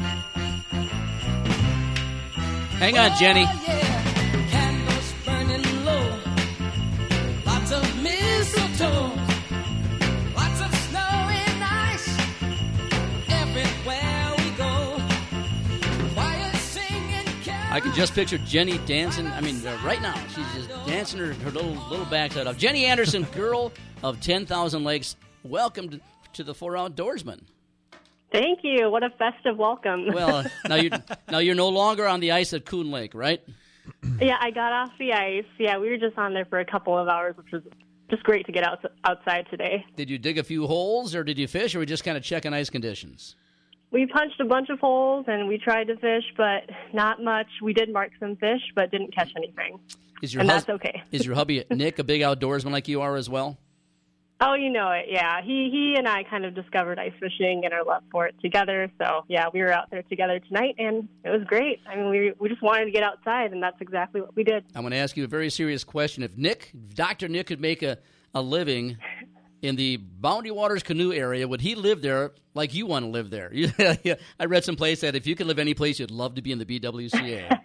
Hang on, Jenny. Candles burning low. Lots of mistletoe. Lots of snow and ice. Everywhere we go. Choir singing carols. I can just picture Jenny dancing. I mean, right now, she's just dancing her little backside off. Jenny Anderson, girl of 10,000 Lakes. Welcome to the Four Outdoorsmen. Thank you. What a festive welcome. Well, now you're no longer on the ice at Coon Lake, right? Yeah, I got off the ice. Yeah, we were just on there for a couple of hours, which was just great to get outside today. Did you dig a few holes, or did you fish, or were you just kind of checking ice conditions? We punched a bunch of holes, and we tried to fish, but not much. We did mark some fish, but didn't catch anything. That's okay. Is your hubby, Nick, a big outdoorsman like you are as well? Oh, you know it, yeah. He and I kind of discovered ice fishing and our love for it together. So, yeah, we were out there together tonight, and it was great. I mean, we just wanted to get outside, and that's exactly what we did. I'm going to ask you a very serious question. If Dr. Nick could make a living in the Boundary Waters canoe area, would he live there like you want to live there? I read someplace that if you could live any place, you'd love to be in the BWCA.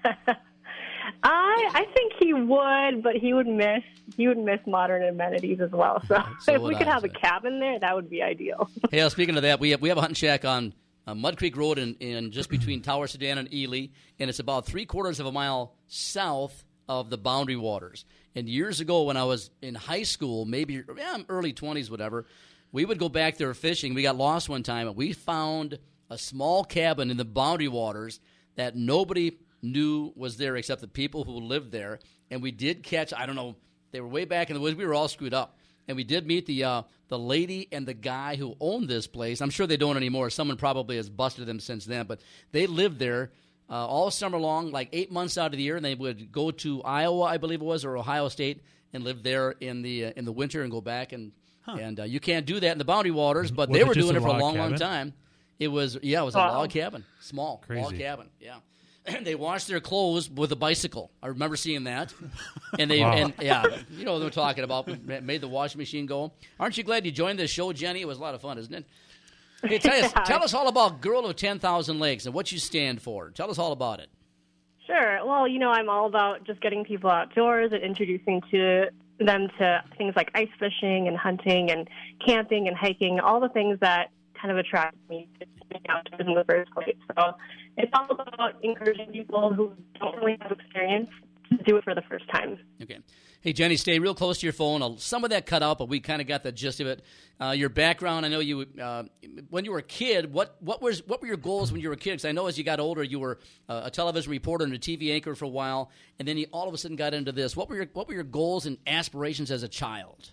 I think he would, but he would miss modern amenities as well. So if we could have a cabin there, that would be ideal. Hey, speaking of that, we have a hunting shack on Mud Creek Road in just between Tower Sedan and Ely, and it's about 3/4 of a mile south of the Boundary Waters. And years ago, when I was in high school, maybe early 20s, whatever, we would go back there fishing. We got lost one time, and we found a small cabin in the Boundary Waters that nobody knew was there except the people who lived there. And we did catch, I don't know, they were way back in the woods. We were all screwed up. And we did meet the lady and the guy who owned this place. I'm sure they don't anymore. Someone probably has busted them since then. But they lived there all summer long, like 8 months out of the year. And they would go to Iowa, I believe it was, or Ohio State, and live there in the winter and go back. And you can't do that in the Boundary Waters, but they were doing it for a long time. It was a log cabin, small log cabin, yeah. They washed their clothes with a bicycle. I remember seeing that. And you know what they're talking about. Made the washing machine go. Aren't you glad you joined this show, Jenny? It was a lot of fun, isn't it? Hey, tell us all about Girl of 10,000 Lakes and what you stand for. Tell us all about it. Sure. Well, you know, I'm all about just getting people outdoors and introducing them to things like ice fishing and hunting and camping and hiking, all the things that kind of attract me to being outdoors in the first place. So it's all about encouraging people who don't really have experience to do it for the first time. Okay. Hey, Jenny, stay real close to your phone. Some of that cut out, but we kind of got the gist of it. Your background, I know you, when you were a kid, what were your goals when you were a kid? Because I know as you got older, you were a television reporter and a TV anchor for a while, and then you all of a sudden got into this. What were your goals and aspirations as a child?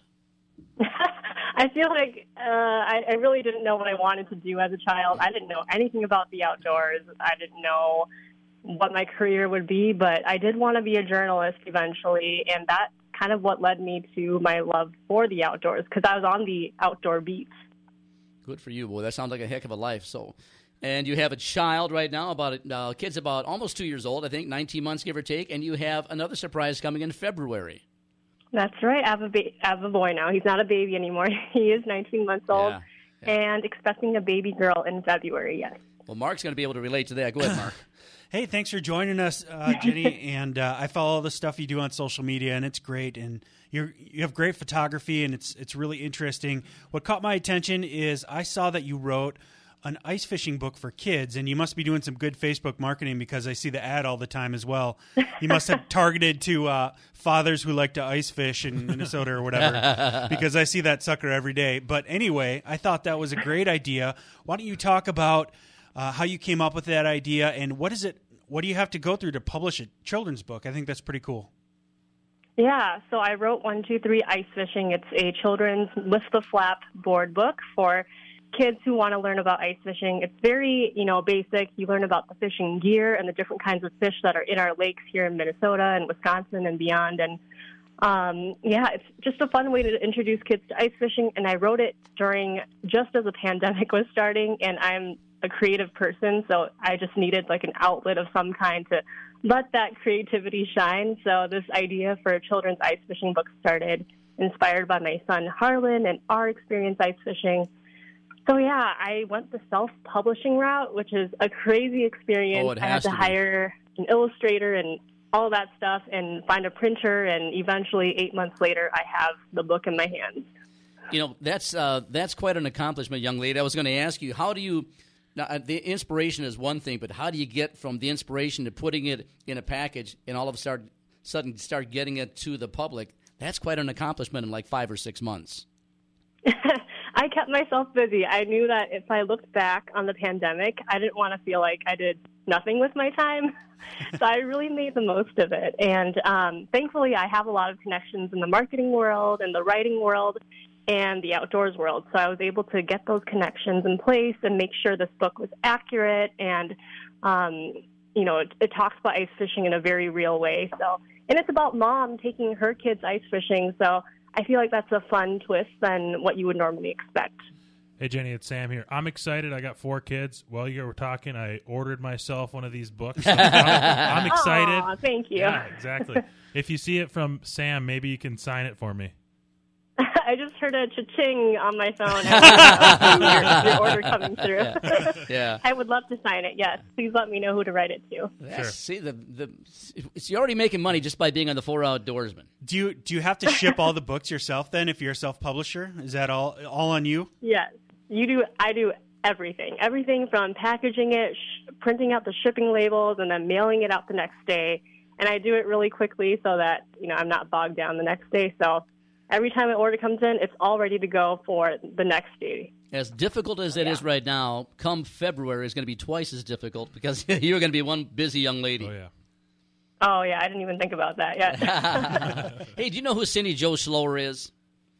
I feel like I really didn't know what I wanted to do as a child. I didn't know anything about the outdoors. I didn't know what my career would be, but I did want to be a journalist eventually, and that's kind of what led me to my love for the outdoors, because I was on the outdoor beats. Good for you. Boy, that sounds like a heck of a life. And you have a child right now, kid's about almost 2 years old, I think, 19 months, give or take, and you have another surprise coming in February. That's right. I have a boy now. He's not a baby anymore. He is 19 months old and expecting a baby girl in February, yes. Well, Mark's going to be able to relate to that. Go ahead, Mark. Hey, thanks for joining us, Jenny. And I follow the stuff you do on social media, and it's great. And you have great photography, and it's really interesting. What caught my attention is I saw that you wrote an ice fishing book for kids, and you must be doing some good Facebook marketing because I see the ad all the time as well. You must have targeted to fathers who like to ice fish in Minnesota or whatever, because I see that sucker every day. But anyway, I thought that was a great idea. Why don't you talk about how you came up with that idea, and what do you have to go through to publish a children's book? I think that's pretty cool. Yeah, so I wrote 1, 2, 3 Ice Fishing. It's a children's lift the flap board book for kids who want to learn about ice fishing. It's very, basic. You learn about the fishing gear and the different kinds of fish that are in our lakes here in Minnesota and Wisconsin and beyond. And it's just a fun way to introduce kids to ice fishing. And I wrote it just as a pandemic was starting, and I'm a creative person, so I just needed like an outlet of some kind to let that creativity shine. So this idea for a children's ice fishing book started, inspired by my son Harlan and our experience ice fishing. So yeah, I went the self-publishing route, which is a crazy experience. I had to hire an illustrator and all that stuff and find a printer, and eventually 8 months later I have the book in my hands. You know, that's quite an accomplishment, young lady. I was going to ask you, how do you, now, the inspiration is one thing, but how do you get from the inspiration to putting it in a package and all of a sudden start getting it to the public? That's quite an accomplishment in like 5 or 6 months. I kept myself busy. I knew that if I looked back on the pandemic, I didn't want to feel like I did nothing with my time. So I really made the most of it. And thankfully, I have a lot of connections in the marketing world and the writing world and the outdoors world. So I was able to get those connections in place and make sure this book was accurate. And, you know, it talks about ice fishing in a very real way. So, and it's about mom taking her kids ice fishing. So I feel like that's a fun twist than what you would normally expect. Hey, Jenny, it's Sam here. I'm excited. I got 4 kids. While you were talking, I ordered myself one of these books. So I'm excited. Aw, thank you. Yeah, exactly. If you see it from Sam, maybe you can sign it for me. I just heard a cha-ching on my phone. Your order coming through. Yeah. I would love to sign it, yes. Please let me know who to write it to. Sure. See, you're already making money just by being on the 4 Outdoorsman. Do you have to ship all the books yourself then if you're a self-publisher? Is that all on you? Yes. You do. I do everything. Everything from packaging it, printing out the shipping labels, and then mailing it out the next day. And I do it really quickly so that, you know, I'm not bogged down the next day. So every time an order comes in, it's all ready to go for the next day. As difficult as it is right now, come February is going to be twice as difficult because you're going to be one busy young lady. Oh, yeah. Oh, yeah. I didn't even think about that yet. Hey, do you know who Cindy Jo Slower is?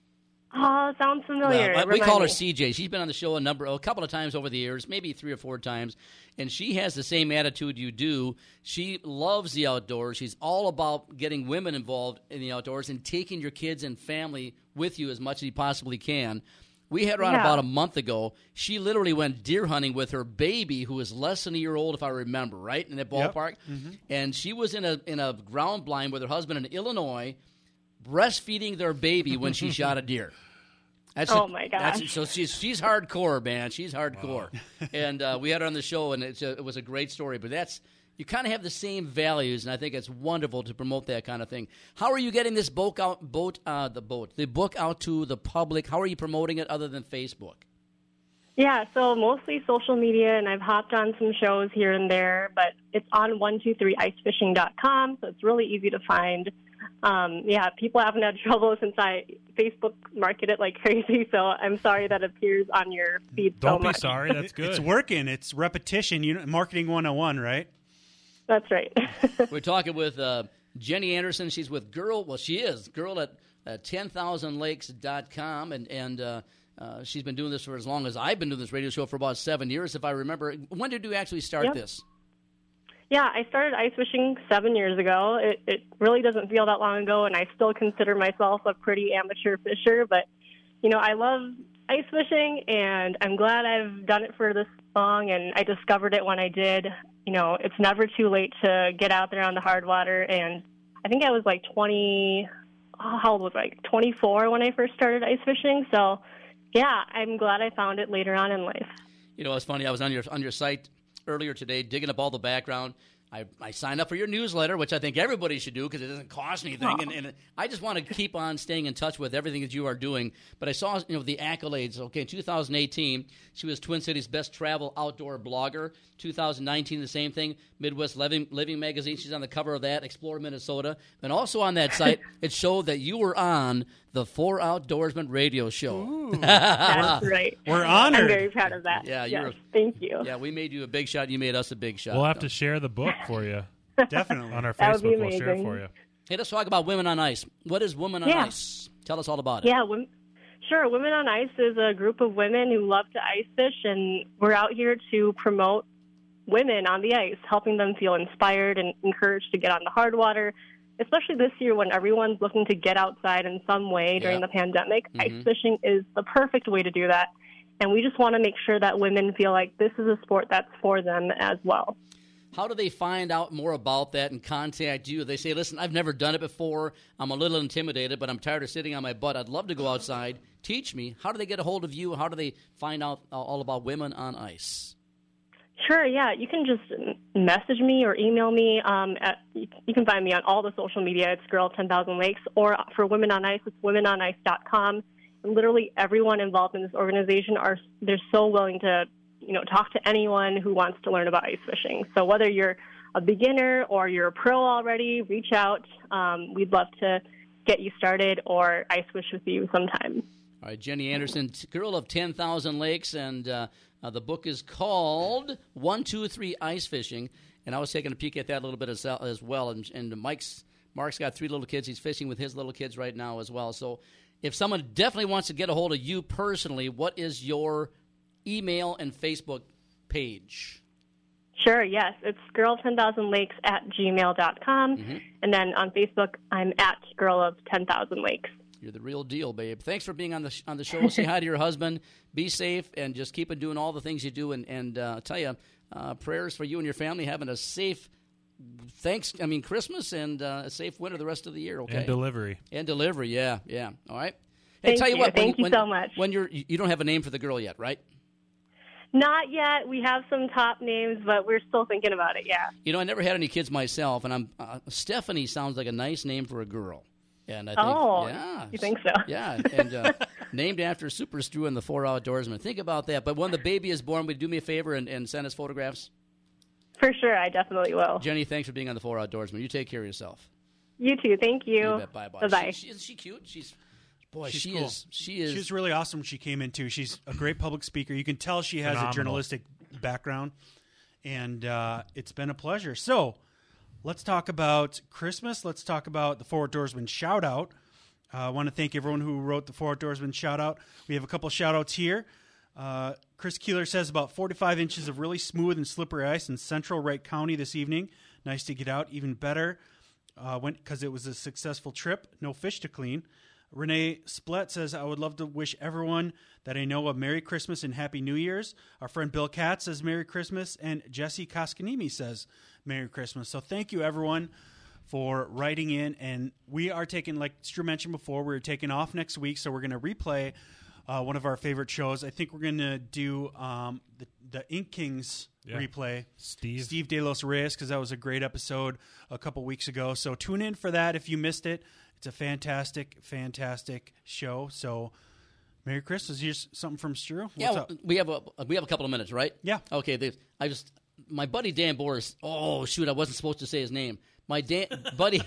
Oh, sounds familiar. Well, we call her CJ. She's been on the show a couple of times over the years, maybe 3 or 4 times, and she has the same attitude you do. She loves the outdoors. She's all about getting women involved in the outdoors and taking your kids and family with you as much as you possibly can. We had her on about a month ago. She literally went deer hunting with her baby, who is less than a year old, if I remember, right, in that ballpark. Yep. Mm-hmm. And she was in a ground blind with her husband in Illinois, breastfeeding their baby when she shot a deer. My gosh. So she's hardcore, man. She's hardcore. Wow. And we had her on the show, and it was a great story. But you kind of have the same values, and I think it's wonderful to promote that kind of thing. How are you getting this the book out to the public? How are you promoting it other than Facebook? Yeah, so mostly social media, and I've hopped on some shows here and there, but it's on 123icefishing.com, so it's really easy to find. People haven't had trouble since I Facebook market it like crazy, so I'm sorry that appears on your feed so much. Don't be sorry, that's good. It's working. It's repetition. Marketing 101, right? That's right. We're talking with Jenny Anderson. She's with Girl at 10,000lakes.com, and she's been doing this for as long as I've been doing this radio show, for about 7 years, if I remember. When did you actually start this? Yeah, I started ice fishing 7 years ago. It really doesn't feel that long ago, and I still consider myself a pretty amateur fisher. But, you know, I love ice fishing, and I'm glad I've done it for this long, and I discovered it when I did. You know, it's never too late to get out there on the hard water, and I think I was like 24 when I first started ice fishing. So, yeah, I'm glad I found it later on in life. You know, it's funny. I was on your site earlier today, digging up all the background. I signed up for your newsletter, which I think everybody should do because it doesn't cost anything. And I just want to keep on staying in touch with everything that you are doing. But I saw, the accolades. Okay, in 2018, she was Twin Cities' best travel outdoor blogger. 2019, the same thing. Midwest Living Magazine. She's on the cover of that. Explore Minnesota. And also on that site, it showed that you were on the 4 Outdoorsman radio show. That's right. We're honored. I'm very proud of that. Yeah, thank you. Yeah, we made you a big shot. You made us a big shot. We'll have to share the book for you. Definitely. On our That would be Facebook, we'll share it amazing. for you. Hey, let's talk about Women on Ice. What is Women on Ice? Tell us all about it. Yeah, sure. Women on Ice is a group of women who love to ice fish, and we're out here to promote women on the ice, helping them feel inspired and encouraged to get on the hard water, especially this year when everyone's looking to get outside in some way during the pandemic. Mm-hmm. Ice fishing is the perfect way to do that. And we just want to make sure that women feel like this is a sport that's for them as well. How do they find out more about that and contact you? They say, listen, I've never done it before. I'm a little intimidated, but I'm tired of sitting on my butt. I'd love to go outside. Teach me. How do they get a hold of you? How do they find out all about women on ice? Sure, yeah. You can just message me or email me. You can find me on all the social media. It's Girl of 10,000 Lakes. Or for Women on Ice, it's womenonice.com. And literally everyone involved in this organization they're so willing to talk to anyone who wants to learn about ice fishing. So whether you're a beginner or you're a pro already, reach out. We'd love to get you started or ice fish with you sometime. All right, Jenny Anderson, Girl of 10,000 Lakes, and the book is called 1-2-3 Ice Fishing. And I was taking a peek at that a little bit as well. And Mark's got 3 little kids. He's fishing with his little kids right now as well. So if someone definitely wants to get a hold of you personally, what is your email and Facebook page? Sure, yes. It's girl10,000lakes@gmail.com. Mm-hmm. And then on Facebook, I'm at Girl of 10,000 Lakes. You're the real deal, babe. Thanks for being on the show. Say hi to your husband. Be safe, and just keep on doing all the things you do. And I'll tell you, prayers for you and your family having a safe Christmas and a safe winter the rest of the year. Okay. And delivery, yeah. All right. Hey, Thank you. Thank you so much. When you don't have a name for the girl yet, right? Not yet. We have some top names, but we're still thinking about it. Yeah. I never had any kids myself, and Stephanie sounds like a nice name for a girl. And I think, yeah, you think so? Yeah, and named after Super Stu and the 4 Outdoorsmen. Think about that. But when the baby is born, would you do me a favor and send us photographs? For sure, I definitely will. Jenny, thanks for being on the 4 Outdoorsmen. You take care of yourself. You too. Thank you. You bet. Bye-bye. Bye-bye. Isn't she cute? She's cool. She is. She was really awesome when she came in, too. She's a great public speaker. You can tell she has a journalistic background, and it's been a pleasure. So let's talk about Christmas. Let's talk about the 4 Outdoorsmen shout-out. I want to thank everyone who wrote the 4 Outdoorsmen shout-out. We have a couple shout-outs here. Chris Keeler says about 45 inches of really smooth and slippery ice in central Wright County this evening. Nice to get out. Even better because it was a successful trip. No fish to clean. Renee Splett says, I would love to wish everyone that I know a Merry Christmas and Happy New Year's. Our friend Bill Katz says Merry Christmas, and Jesse Koskanimi says Merry Christmas. So thank you, everyone, for writing in. And we are taking, like Stu mentioned before, we're taking off next week, so we're going to replay one of our favorite shows. I think we're going to do the Ink Kings replay. Steve De Los Reyes, because that was a great episode a couple weeks ago. So tune in for that if you missed it. It's a fantastic, fantastic show. So, Merry Christmas. Here's something from Stu. What's up? We have a couple of minutes, right? Yeah. Okay. My buddy Dan Boris. Oh shoot, I wasn't supposed to say his name. My buddy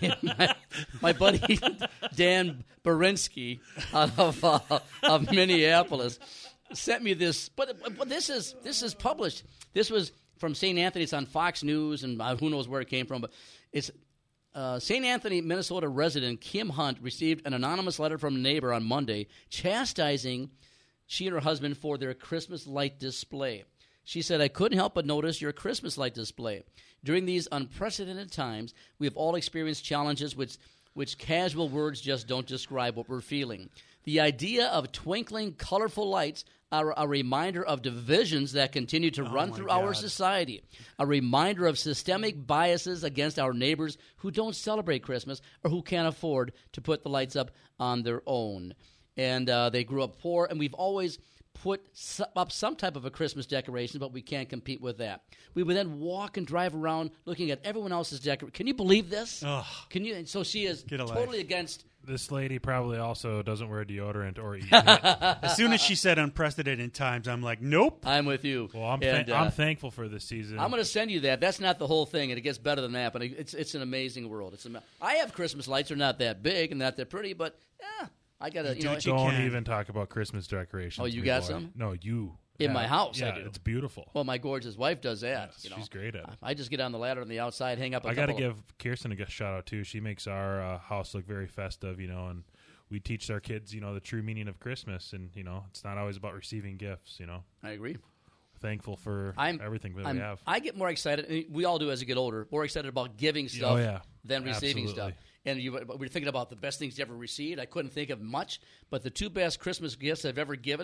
Dan Berinsky of Minneapolis sent me this. But this is published. This was from St. Anthony. It's on Fox News, and who knows where it came from. But it's. St. Anthony, Minnesota resident Kim Hunt received an anonymous letter from a neighbor on Monday chastising she and her husband for their Christmas light display. She said, I couldn't help but notice your Christmas light display. During these unprecedented times, we have all experienced challenges which casual words just don't describe what we're feeling. The idea of twinkling, colorful lights are a reminder of divisions that continue to run through our society, a reminder of systemic biases against our neighbors who don't celebrate Christmas or who can't afford to put the lights up on their own. And they grew up poor, and we've always put up some type of a Christmas decoration, but we can't compete with that. We would then walk and drive around looking at everyone else's decoration. Can you believe this? Ugh. Can you? So she is totally against. This lady probably also doesn't wear deodorant or eat. As soon as she said unprecedented times, I'm like, nope. I'm with you. Well, I'm thankful for this season. I'm going to send you that. That's not the whole thing, and it gets better than that. But it's an amazing world. I have Christmas lights. They're not that big and not that pretty, but I got to. Don't even talk about Christmas decorations. Oh, you got some? No, you. In my house, yeah, I do. It's beautiful. Well, my gorgeous wife does that. Yes, she's great at it. I just get on the ladder on the outside, hang up. I got to give Kirsten a shout out too. She makes our house look very festive, and we teach our kids, the true meaning of Christmas, and it's not always about receiving gifts. I agree. We're thankful for everything that we have. I get more excited. We all do as you get older. More excited about giving stuff than receiving stuff. And we're thinking about the best things you ever received. I couldn't think of much, but the 2 best Christmas gifts I've ever given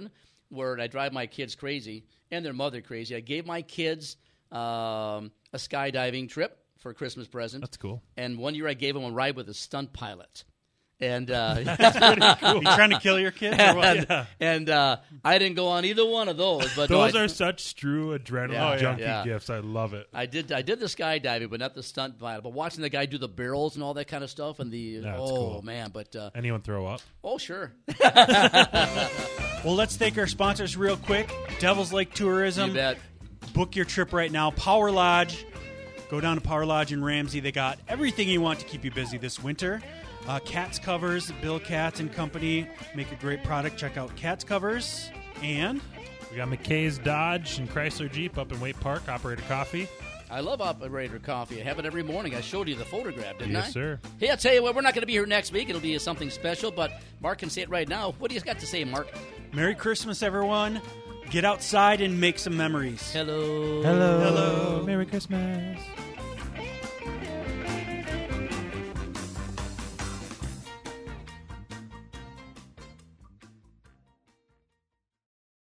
where I drive my kids crazy and their mother crazy. I gave my kids a skydiving trip for a Christmas present. That's cool. And one year I gave them a ride with a stunt pilot. And that's pretty cool. You trying to kill your kids or what? And I didn't go on either one of those. But those are such Stru adrenaline junkie gifts. I love it. I did the skydiving, but not the stunt pilot. But watching the guy do the barrels and all that kind of stuff, and cool. Man! But anyone throw up? Oh, sure. Well, let's thank our sponsors real quick. Devil's Lake Tourism. You bet. Book your trip right now. Power Lodge. Go down to Power Lodge in Ramsey. They got everything you want to keep you busy this winter. Cats Covers, Bill Katz and Company make a great product. Check out Cats Covers. And we got McKay's Dodge and Chrysler Jeep up in Waite Park. Operator Coffee. I love Operator Coffee. I have it every morning. I showed you the photograph, didn't I? Yes, sir. Hey, I'll tell you what, we're not going to be here next week. It'll be something special, but Mark can say it right now. What do you got to say, Mark? Merry Christmas, everyone. Get outside and make some memories. Hello. Hello. Merry Christmas.